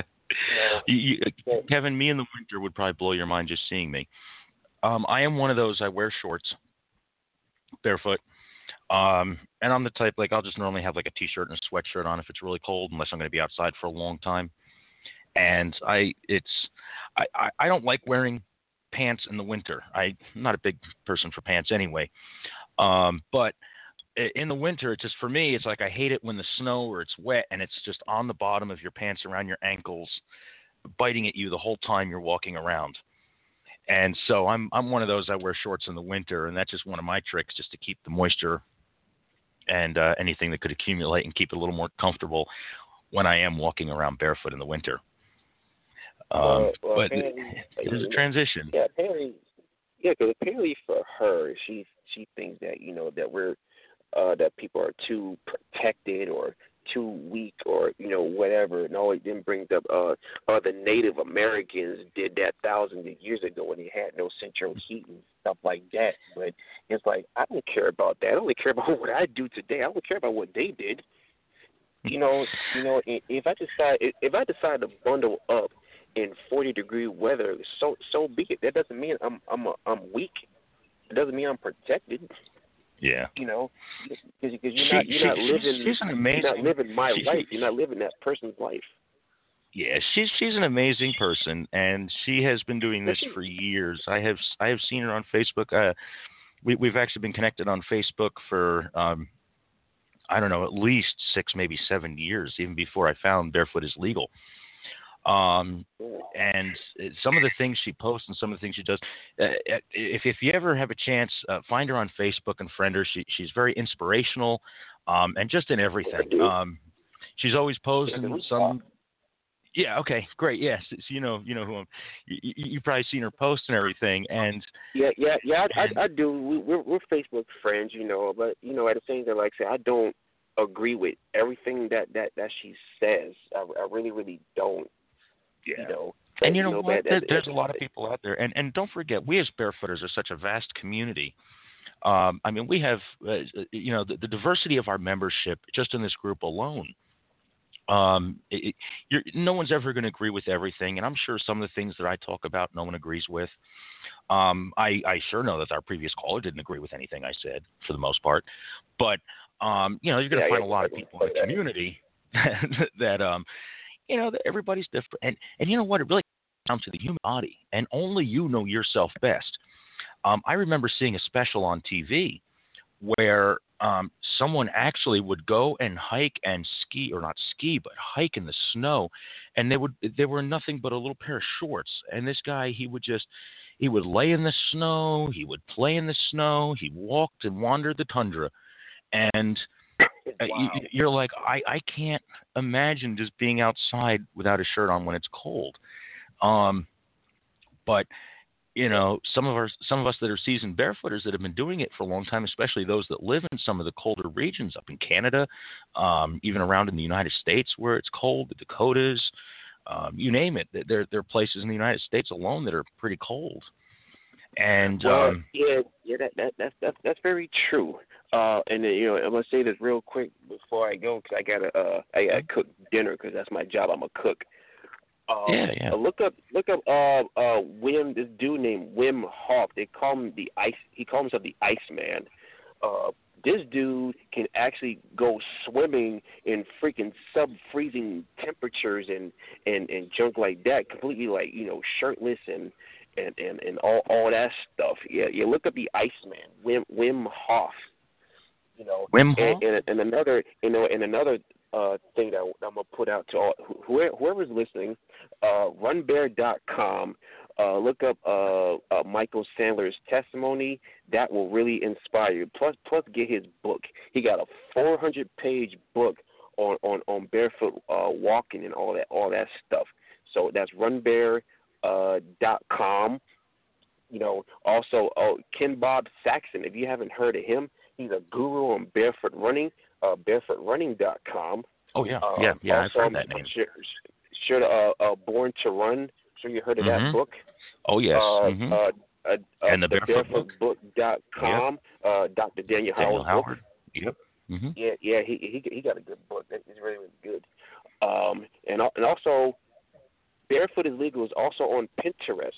you, you, Kevin, me in the winter would probably blow your mind just seeing me. Um, I am one of those. I wear shorts, barefoot, um, and I'm the type like I'll just normally have like a t-shirt and a sweatshirt on if it's really cold, unless I'm going to be outside for a long time. And I, it's, I, I, I don't like wearing pants in the winter. I, I'm not a big person for pants anyway, um, but in the winter, it's just for me, it's like I hate it when the snow or it's wet and it's just on the bottom of your pants around your ankles, biting at you the whole time you're walking around. And so I'm I'm one of those. I wear shorts in the winter, and that's just one of my tricks, just to keep the moisture and uh, anything that could accumulate and keep it a little more comfortable when I am walking around barefoot in the winter. Um, uh, well, but there's a transition. Yeah, apparently, yeah, because apparently for her, she she thinks that you know that we're uh, that people are too protected or too weak or, you know, whatever. And always then brings up uh, uh, the Native Americans did that thousands of years ago when they had no central heat and stuff like that. But it's like, I don't care about that. I only care about what I do today. I don't care about what they did. You know, you know, if I decide if I decide to bundle up in forty degree weather, so so be it. That doesn't mean I'm I'm a, I'm weak. It doesn't mean I'm protected. Yeah. You know, because you're not she, you're not she, living she's an amazing, you're not living my she, life. You're not living that person's life. Yeah, she's she's an amazing person, and she has been doing this for years. I have I have seen her on Facebook. Uh, we we've actually been connected on Facebook for um, I don't know, at least six, maybe seven years, even before I found Barefoot is Legal. Um, and some of the things she posts and some of the things she does, uh, if if you ever have a chance, uh, find her on Facebook and friend her. She she's very inspirational, um, and just in everything. Um, she's always posting some. Yeah. Okay. Great. Yes. Yeah, so you know. You know who I'm. You, you probably seen her post and everything. And yeah, yeah, yeah. I, I, I do. We, we're we're Facebook friends, you know. But you know, at the same time, like I say, I don't agree with everything that that that she says. I, I really, really don't. Yeah. You know, and you know, know what? That, that, There's a lot of people out there, and and don't forget, we as barefooters are such a vast community. Um, I mean, we have, uh, you know, the, the diversity of our membership just in this group alone. Um, it, you're, no one's ever going to agree with everything, and I'm sure some of the things that I talk about, no one agrees with. Um, I, I sure know that our previous caller didn't agree with anything I said, for the most part. But um, you know, you're going to yeah, find yeah, a lot of people in the community that, um, you know, that everybody's different. And and you know what? It really comes down to the human body, and only you know yourself best. Um, I remember seeing a special on T V where um, someone actually would go and hike and ski, or not ski, but hike in the snow, and they would they were nothing but a little pair of shorts. And this guy, he would just he would lay in the snow, he would play in the snow, he walked and wandered the tundra, and wow. you, you're like, I, I can't imagine just being outside without a shirt on when it's cold. Um, but you know, some of our some of us that are seasoned barefooters that have been doing it for a long time, especially those that live in some of the colder regions up in Canada, um, even around in the United States where it's cold, the Dakotas, um, you name it. There there are places in the United States alone that are pretty cold. And well, um, yeah, yeah, that that that's that's that's very true. Uh, and then, you know, I'm gonna say this real quick before I go because I gotta uh I gotta cook dinner because that's my job. I'm a cook. Um, yeah, yeah. Look up, look up. Uh, uh, Wim. This dude named Wim Hof. They call him the ice. He calls himself the Iceman. Uh, this dude can actually go swimming in freaking sub-freezing temperatures and, and, and junk like that. Completely like you know shirtless and, and, and, and all all that stuff. Yeah, you look up the Iceman. Wim Wim Hof. You know, Wim Hof. And, and, and another, you know, and another uh, thing that I'm gonna put out to all whoever, whoever's listening. Uh, run bear dot com. Uh, look up uh, uh, Michael Sandler's testimony. That will really inspire you. Plus, plus get his book. He got a four hundred page book on on, on barefoot uh, walking and all that all that stuff. So that's run bear dot com. You know, also oh, Ken Bob Saxon. If you haven't heard of him, he's a guru on barefoot running. Uh, barefoot running dot com. Oh yeah, uh, yeah, yeah. Also, I've heard that name. Sure, sure uh, uh, Born to Run. Sure, you heard of mm-hmm. that book. Oh yes. Uh, mm-hmm. uh, uh, uh, and the, the barefoot book dot com. Yep. Uh, Doctor Daniel, Daniel Howard's Howard. book. Yep. Mm-hmm. Yeah, yeah. He he he got a good book. It's really really good. Um, and and also, Barefoot is Legal is also on Pinterest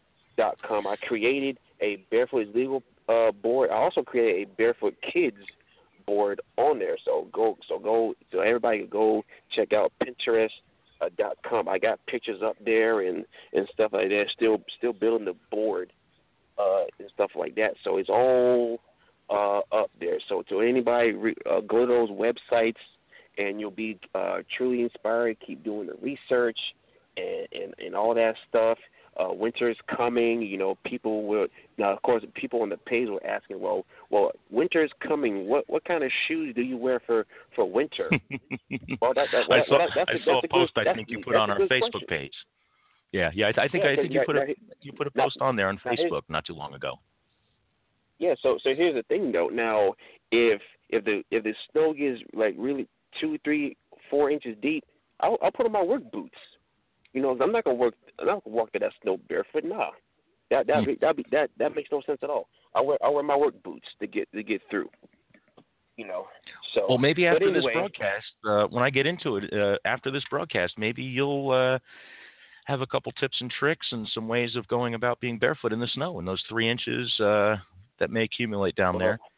dot com. I created a Barefoot is Legal uh, board. I also created a Barefoot Kids board on there. So go, so go, so everybody can go check out Pinterest dot com. I got pictures up there and, and stuff like that. Still, still building the board uh, and stuff like that. So it's all uh, up there. So to anybody, uh, go to those websites and you'll be uh, truly inspired. Keep doing the research and, and, and all that stuff. Uh, winter is coming. You know, people will now. Of course, people on the page were asking, "Well, well, winter is coming. What what kind of shoes do you wear for, for winter?" well, that, that, I saw, well, that, that's I a, saw that's a post good, I think you put on our Facebook question. page. Yeah, yeah. I, I think yeah, I think you now, put a now, you put a post on there on now, Facebook not too long ago. Yeah. So so here's the thing though. Now, if if the if the snow gets like really two, three, four inches deep, I'll, I'll put on my work boots. You know, I'm not gonna work. I'm not gonna walk through that snow barefoot. Nah, that that mm. that be that that makes no sense at all. I wear I wear my work boots to get to get through. You know. So. Well, maybe after anyway, this broadcast, uh, when I get into it, uh, after this broadcast, maybe you'll uh, have a couple tips and tricks and some ways of going about being barefoot in the snow in those three inches uh, that may accumulate down well, there.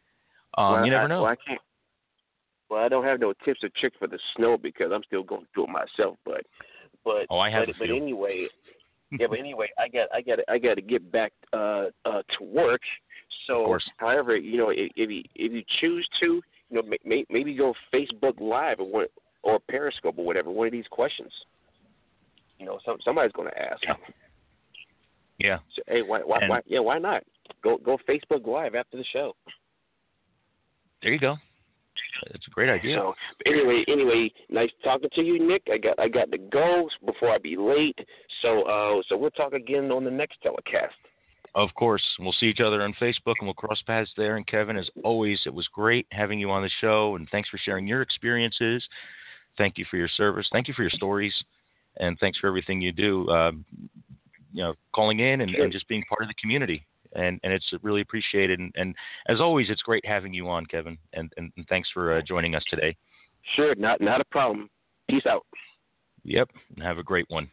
Um, well, you never I, know. Well, I can't. Well, I don't have no tips or tricks for the snow because I'm still going through it myself. But. But, oh, I have but, a but few. anyway, yeah. But anyway, I got, I got, I got to get back uh, uh, to work. So, however, you know, if, if you if you choose to, you know, may, maybe go Facebook Live or what, or Periscope or whatever. One of these questions. You know, some somebody's going to ask. Yeah. Yeah. So, hey, why, why, why, yeah, why not? Go, go Facebook Live after the show. There you go. It's a great idea. So anyway, anyway, nice talking to you, Nick. I got I got to go before I be late. So uh, so we'll talk again on the next telecast. Of course, we'll see each other on Facebook and we'll cross paths there. And Kevin, as always, it was great having you on the show, and thanks for sharing your experiences. Thank you for your service. Thank you for your stories, and thanks for everything you do. Uh, you know, calling in and, sure. and just being part of the community. And, and it's really appreciated. And, and as always, it's great having you on, Kevin. And, and, and thanks for uh, joining us today. Sure, not not a problem. Peace out. Yep, and have a great one.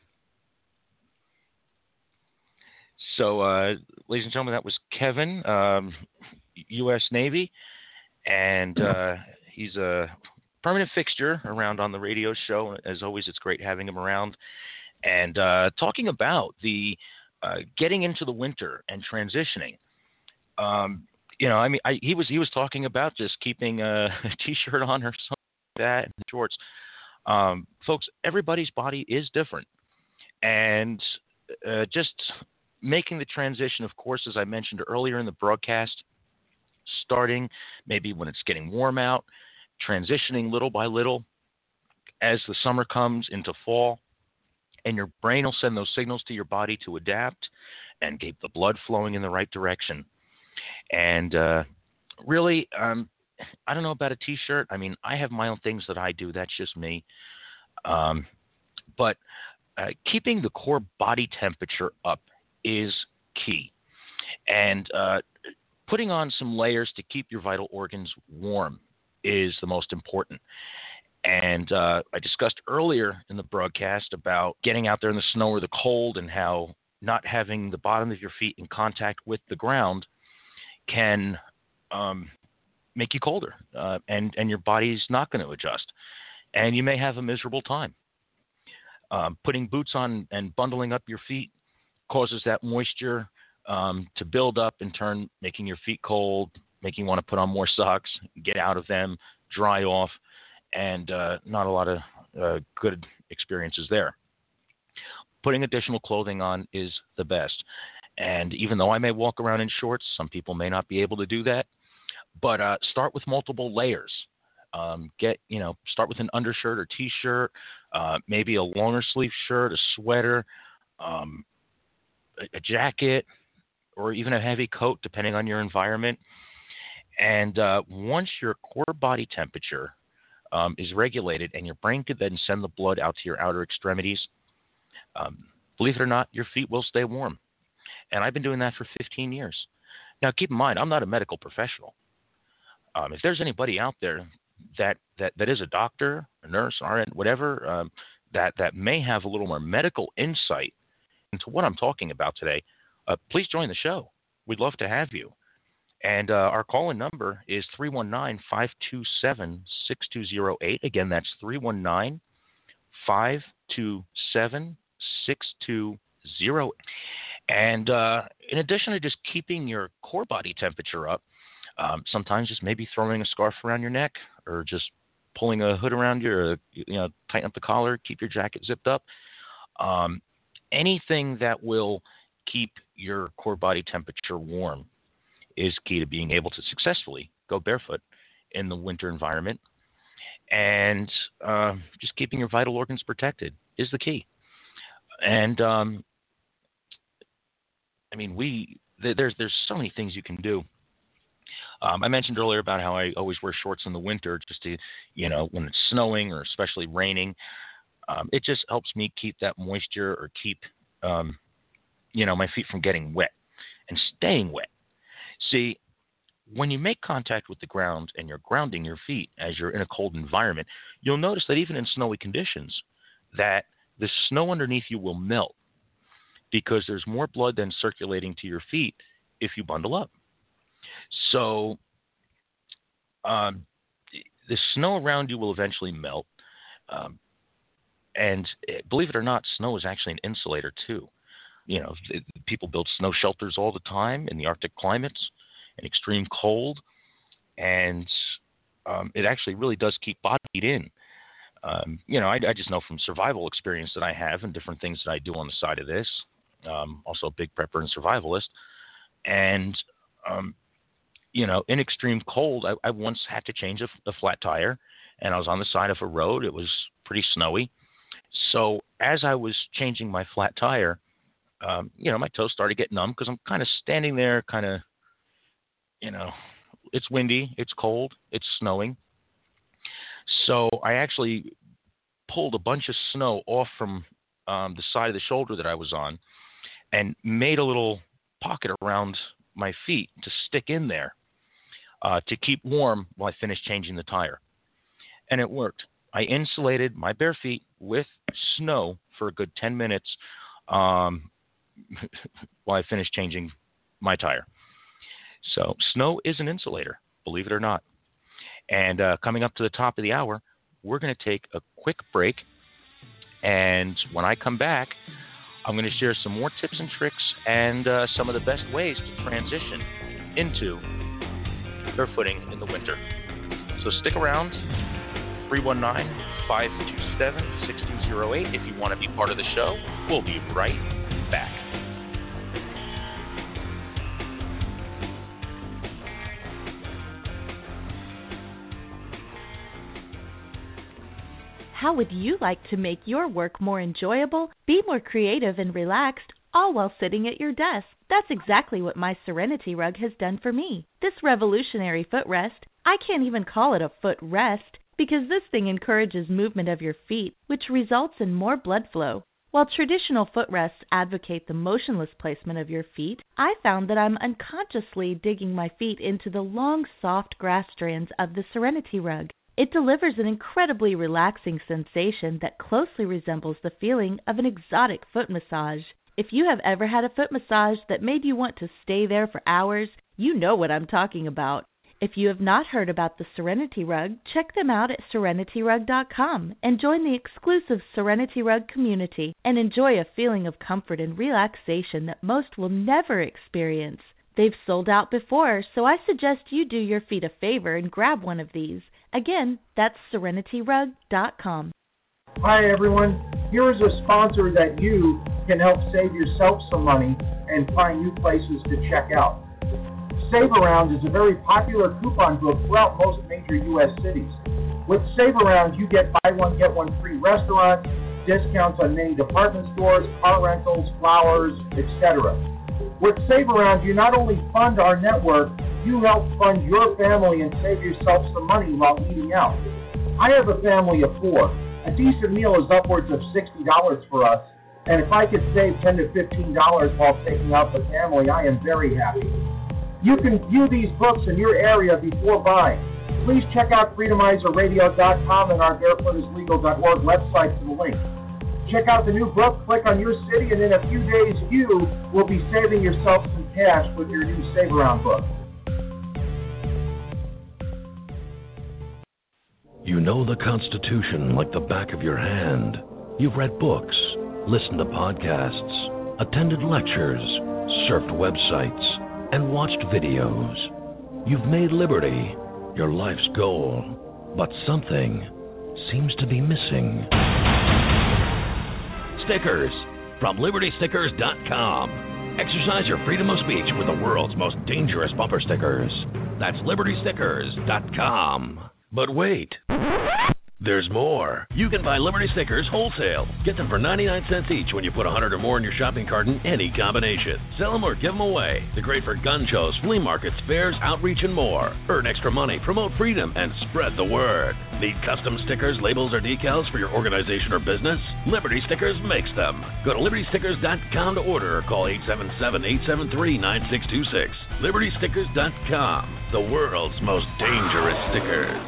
So, uh, ladies and gentlemen, that was Kevin, um, U S Navy, and uh, he's a permanent fixture around on the radio show. As always, it's great having him around. And uh, talking about the Uh, getting into the winter and transitioning, um, you know, I mean, I, he was he was talking about just keeping a, a t-shirt on or something like that, and shorts. Um, folks, everybody's body is different, and uh, just making the transition, of course, as I mentioned earlier in the broadcast, starting maybe when it's getting warm out, transitioning little by little as the summer comes into fall. And your brain will send those signals to your body to adapt and keep the blood flowing in the right direction. And uh, really, um, I don't know about a T-shirt. I mean, I have my own things that I do. That's just me. Um, but uh, keeping the core body temperature up is key. And uh, putting on some layers to keep your vital organs warm is the most important. And uh, I discussed earlier in the broadcast about getting out there in the snow or the cold and how not having the bottom of your feet in contact with the ground can um, make you colder, uh, and, and your body's not going to adjust. And you may have a miserable time. Um, putting boots on and bundling up your feet causes that moisture um, to build up, in turn making your feet cold, making you want to put on more socks, get out of them, dry off. and uh, not a lot of uh, good experiences there. Putting additional clothing on is the best. And even though I may walk around in shorts, some people may not be able to do that. But uh, start with multiple layers. Um, get, you know, start with an undershirt or T-shirt, uh, maybe a longer sleeve shirt, a sweater, um, a, a jacket, or even a heavy coat, depending on your environment. And uh, once your core body temperature um, is regulated and your brain could then send the blood out to your outer extremities, um, believe it or not, your feet will stay warm. And I've been doing that for fifteen years. Now, keep in mind, I'm not a medical professional. Um, if there's anybody out there that, that, that is a doctor, a nurse, R N, whatever, um, that, that may have a little more medical insight into what I'm talking about today, uh, please join the show. We'd love to have you. And uh, our call-in number is three one nine, five two seven, six two zero eight. Again, that's three one nine, five two seven, six two zero eight. And uh, in addition to just keeping your core body temperature up, um, sometimes just maybe throwing a scarf around your neck or just pulling a hood around you, or, you know, tighten up the collar, keep your jacket zipped up. Um, anything that will keep your core body temperature warm is key to being able to successfully go barefoot in the winter environment. And uh, just keeping your vital organs protected is the key. And um, I mean, we th- there's there's so many things you can do. Um, I mentioned earlier about how I always wear shorts in the winter just to, you know, when it's snowing or especially raining. Um, it just helps me keep that moisture or keep, um, you know, my feet from getting wet and staying wet. See, when you make contact with the ground and you're grounding your feet as you're in a cold environment, you'll notice that even in snowy conditions, that the snow underneath you will melt because there's more blood than circulating to your feet if you bundle up. So um, the snow around you will eventually melt. Um, and believe it or not, snow is actually an insulator too. You know, people build snow shelters all the time in the Arctic climates and extreme cold. And um, it actually really does keep body heat in. Um, you know, I, I just know from survival experience that I have and different things that I do on the side of this. Um, also a big prepper and survivalist. And, um, you know, in extreme cold, I, I once had to change a, a flat tire, and I was on the side of a road. It was pretty snowy. So as I was changing my flat tire, um, you know, my toes started getting numb because I'm kind of standing there kind of, you know, it's windy, it's cold, it's snowing. So I actually pulled a bunch of snow off from um, the side of the shoulder that I was on and made a little pocket around my feet to stick in there uh, to keep warm while I finished changing the tire. And it worked. I insulated my bare feet with snow for a good ten minutes um, while I finished changing my tire. So snow is an insulator, believe it or not. And uh, coming up to the top of the hour, we're going to take a quick break. And when I come back, I'm going to share some more tips and tricks and uh, some of the best ways to transition into barefooting in the winter. So stick around, three one nine, five two seven, six two zero eight if you want to be part of the show. We'll be right back. How would you like to make your work more enjoyable, be more creative and relaxed, all while sitting at your desk? That's exactly what my Serenity Rug has done for me. This revolutionary footrest, I can't even call it a footrest because this thing encourages movement of your feet, which results in more blood flow. While traditional footrests advocate the motionless placement of your feet, I found that I'm unconsciously digging my feet into the long, soft grass strands of the Serenity Rug. It delivers an incredibly relaxing sensation that closely resembles the feeling of an exotic foot massage. If you have ever had a foot massage that made you want to stay there for hours, you know what I'm talking about. If you have not heard about the Serenity Rug, check them out at serenity rug dot com and join the exclusive Serenity Rug community and enjoy a feeling of comfort and relaxation that most will never experience. They've sold out before, so I suggest you do your feet a favor and grab one of these. Again, that's serenity rug dot com. Hi, everyone. Here is a sponsor that you can help save yourself some money and find new places to check out. Save Around is a very popular coupon book throughout most major U S cities. With Save Around, you get buy one, get one free restaurants, discounts on many department stores, car rentals, flowers, et cetera. With Save Around, you not only fund our network, you help fund your family and save yourself some money while eating out. I have a family of four. A decent meal is upwards of sixty dollars for us, and if I could save ten to fifteen dollars while taking out the family, I am very happy. You can view these books in your area before buying. Please check out freedomizer radio dot com and our barefoot is legal dot org website for the link. Check out the new book, click on your city, and in a few days you will be saving yourself some cash with your new Save Around book. You know the Constitution like the back of your hand. You've read books, listened to podcasts, attended lectures, surfed websites, and watched videos. You've made liberty your life's goal, but something seems to be missing. Stickers from liberty stickers dot com. Exercise your freedom of speech with the world's most dangerous bumper stickers. That's liberty stickers dot com. But wait, there's more. You can buy Liberty stickers wholesale. Get them for ninety-nine cents each when you put one hundred or more in your shopping cart in any combination. Sell them or give them away. They're great for gun shows, flea markets, fairs, outreach, and more. Earn extra money, promote freedom, and spread the word. Need custom stickers, labels, or decals for your organization or business? Liberty Stickers makes them. Go to liberty stickers dot com to order or call eight seven seven, eight seven three, nine six two six. liberty stickers dot com, the world's most dangerous stickers.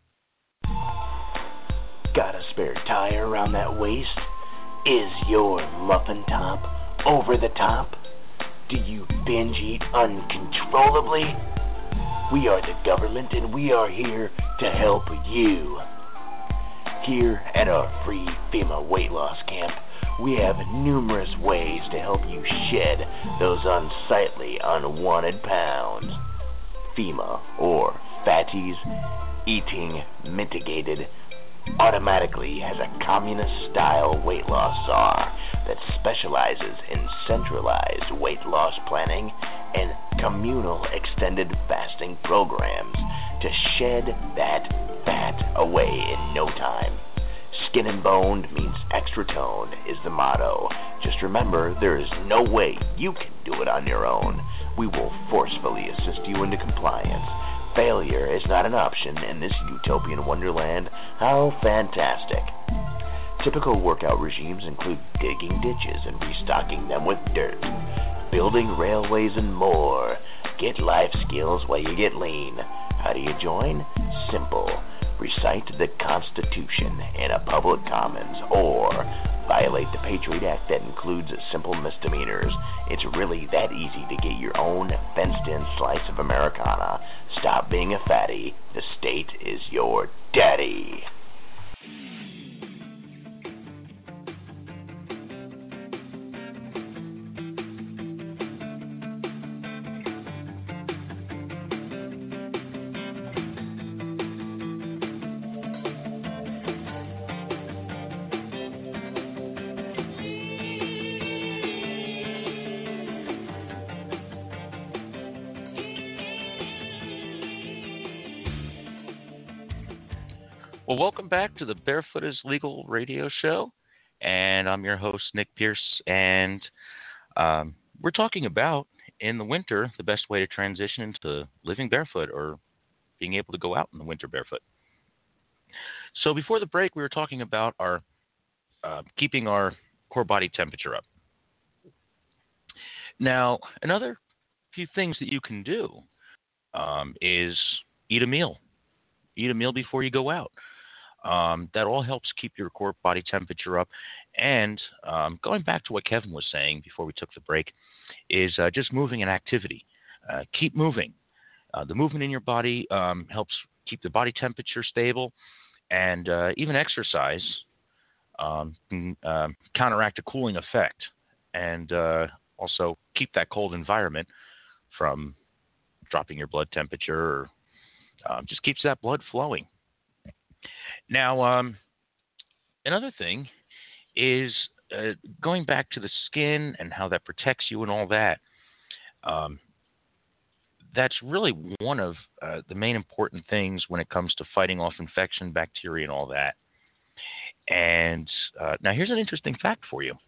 Got a spare tire around that waist? Is your muffin top over the top? Do you binge eat uncontrollably? We are the government and we are here to help you. Here at our free FEMA weight loss camp, we have numerous ways to help you shed those unsightly, unwanted pounds. FEMA, or Fatties Eating Mitigated, automatically has a communist-style weight loss czar that specializes in centralized weight loss planning and communal extended fasting programs to shed that fat away in no time. Skin and boned means extra toned is the motto. Just remember, there is no way you can do it on your own. We will forcefully assist you into compliance. Failure is not an option in this utopian wonderland. How fantastic. Typical workout regimes include digging ditches and restocking them with dirt, building railways and more. Get life skills while you get lean. How do you join? Simple. Recite the Constitution in a public commons or violate the Patriot Act that includes simple misdemeanors. It's really that easy to get your own fenced-in slice of Americana. Stop being a fatty. The state is your daddy. Well, welcome back to the Barefoot is Legal radio show, and I'm your host, Nick Pierce, and um, we're talking about, in the winter, the best way to transition into living barefoot or being able to go out in the winter barefoot. So before the break, we were talking about our uh, keeping our core body temperature up. Now, another few things that you can do um, is eat a meal. Eat a meal before you go out. Um, that all helps keep your core body temperature up. And um, going back to what Kevin was saying before we took the break, is uh, just moving and activity. Uh, keep moving. Uh, the movement in your body um, helps keep the body temperature stable, and uh, even exercise um, can uh, counteract a cooling effect and uh, also keep that cold environment from dropping your blood temperature, or um, just keeps that blood flowing. Now, um, another thing is uh, going back to the skin and how that protects you and all that. Um, that's really one of uh, the main important things when it comes to fighting off infection, bacteria, and all that. And uh, now here's an interesting fact for you.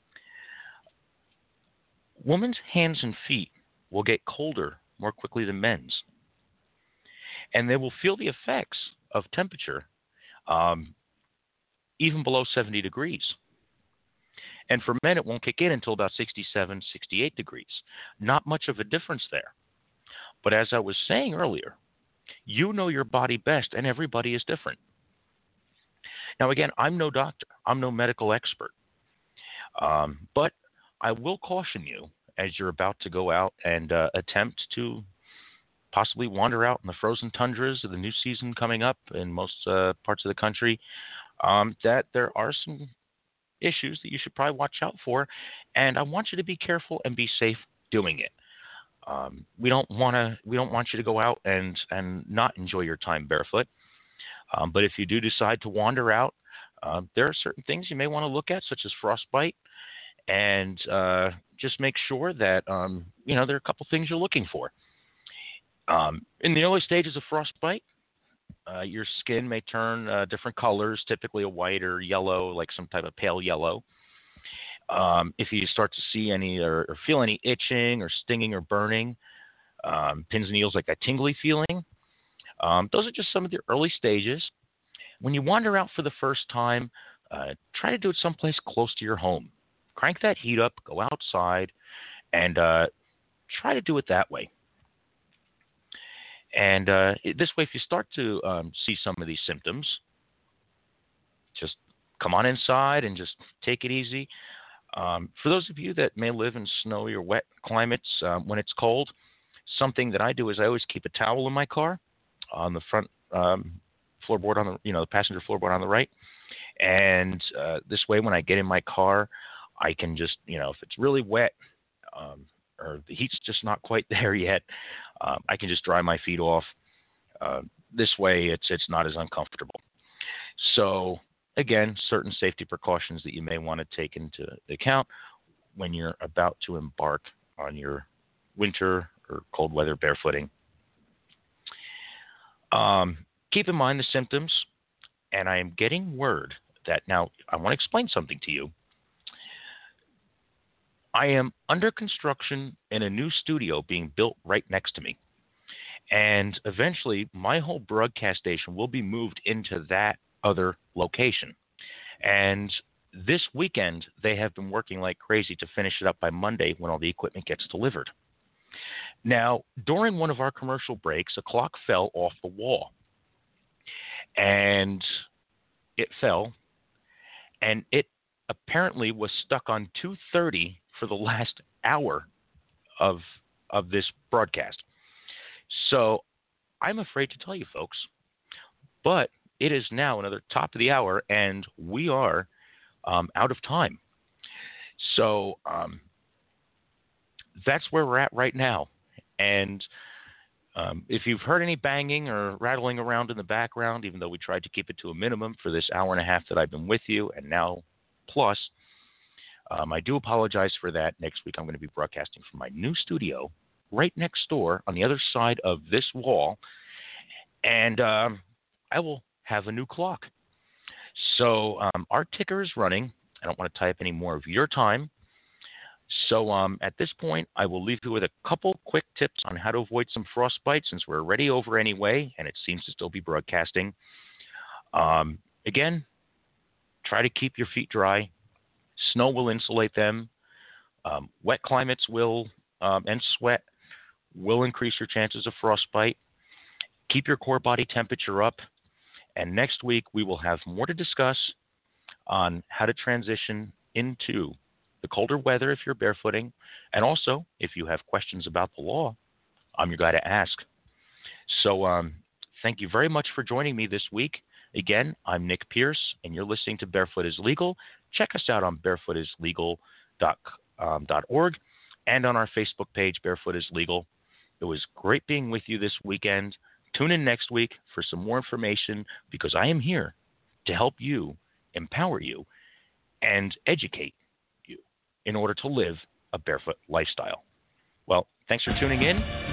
Women's hands and feet will get colder more quickly than men's. And they will feel the effects of temperature um, even below seventy degrees. And for men, it won't kick in until about sixty-seven, sixty-eight degrees. Not much of a difference there. But as I was saying earlier, you know your body best, and everybody is different. Now, again, I'm no doctor. I'm no medical expert. Um, but I will caution you as you're about to go out and uh, attempt to possibly wander out in the frozen tundras of the new season coming up in most uh, parts of the country, um, that there are some issues that you should probably watch out for. And I want you to be careful and be safe doing it. Um, we don't want to. We don't want you to go out and, and not enjoy your time barefoot. Um, but if you do decide to wander out, uh, there are certain things you may want to look at, such as frostbite, and uh, just make sure that um, you know there are a couple things you're looking for. Um, in the early stages of frostbite, uh, your skin may turn uh, different colors, typically a white or yellow, like some type of pale yellow. Um, if you start to see any or, or feel any itching or stinging or burning, um, pins and needles, like that tingly feeling, um, those are just some of the early stages. When you wander out for the first time, uh, try to do it someplace close to your home. Crank that heat up, go outside, and uh, try to do it that way. And uh, this way, if you start to um, see some of these symptoms, just come on inside and just take it easy. Um, for those of you that may live in snowy or wet climates um, when it's cold, something that I do is I always keep a towel in my car on the front um, floorboard on the you know the passenger floorboard on the right, and uh, this way when I get in my car, I can just you know if it's really wet um, or the heat's just not quite there yet, um, I can just dry my feet off. Uh, this way, it's it's not as uncomfortable. So. Again, certain safety precautions that you may want to take into account when you're about to embark on your winter or cold weather barefooting. Um, keep in mind the symptoms, and I am getting word that now I want to explain something to you. I am under construction in a new studio being built right next to me. And eventually, my whole broadcast station will be moved into that other location. And this weekend, they have been working like crazy to finish it up by Monday when all the equipment gets delivered. Now, during one of our commercial breaks, a clock fell off the wall. And it fell, and it apparently was stuck on two thirty for the last hour of of this broadcast. So I'm afraid to tell you folks, but it is now another top of the hour, and we are um, out of time. So um, that's where we're at right now. And um, if you've heard any banging or rattling around in the background, even though we tried to keep it to a minimum for this hour and a half that I've been with you, and now plus, um, I do apologize for that. Next week I'm going to be broadcasting from my new studio right next door on the other side of this wall, and um, I will have a new clock. So um, our ticker is running. I don't want to tie up any more of your time. So um, at this point, I will leave you with a couple quick tips on how to avoid some frostbite, since we're already over anyway, and it seems to still be broadcasting. Um, again, try to keep your feet dry. Snow will insulate them. Um, wet climates will um, and sweat will increase your chances of frostbite. Keep your core body temperature up. And next week, we will have more to discuss on how to transition into the colder weather if you're barefooting. And also, if you have questions about the law, I'm your guy to ask. So um, thank you very much for joining me this week. Again, I'm Nick Pierce, and you're listening to Barefoot is Legal. Check us out on barefoot is legal dot org and on our Facebook page, Barefoot is Legal. It was great being with you this weekend. Tune in next week for some more information because I am here to help you, empower you, and educate you in order to live a barefoot lifestyle. Well, thanks for tuning in.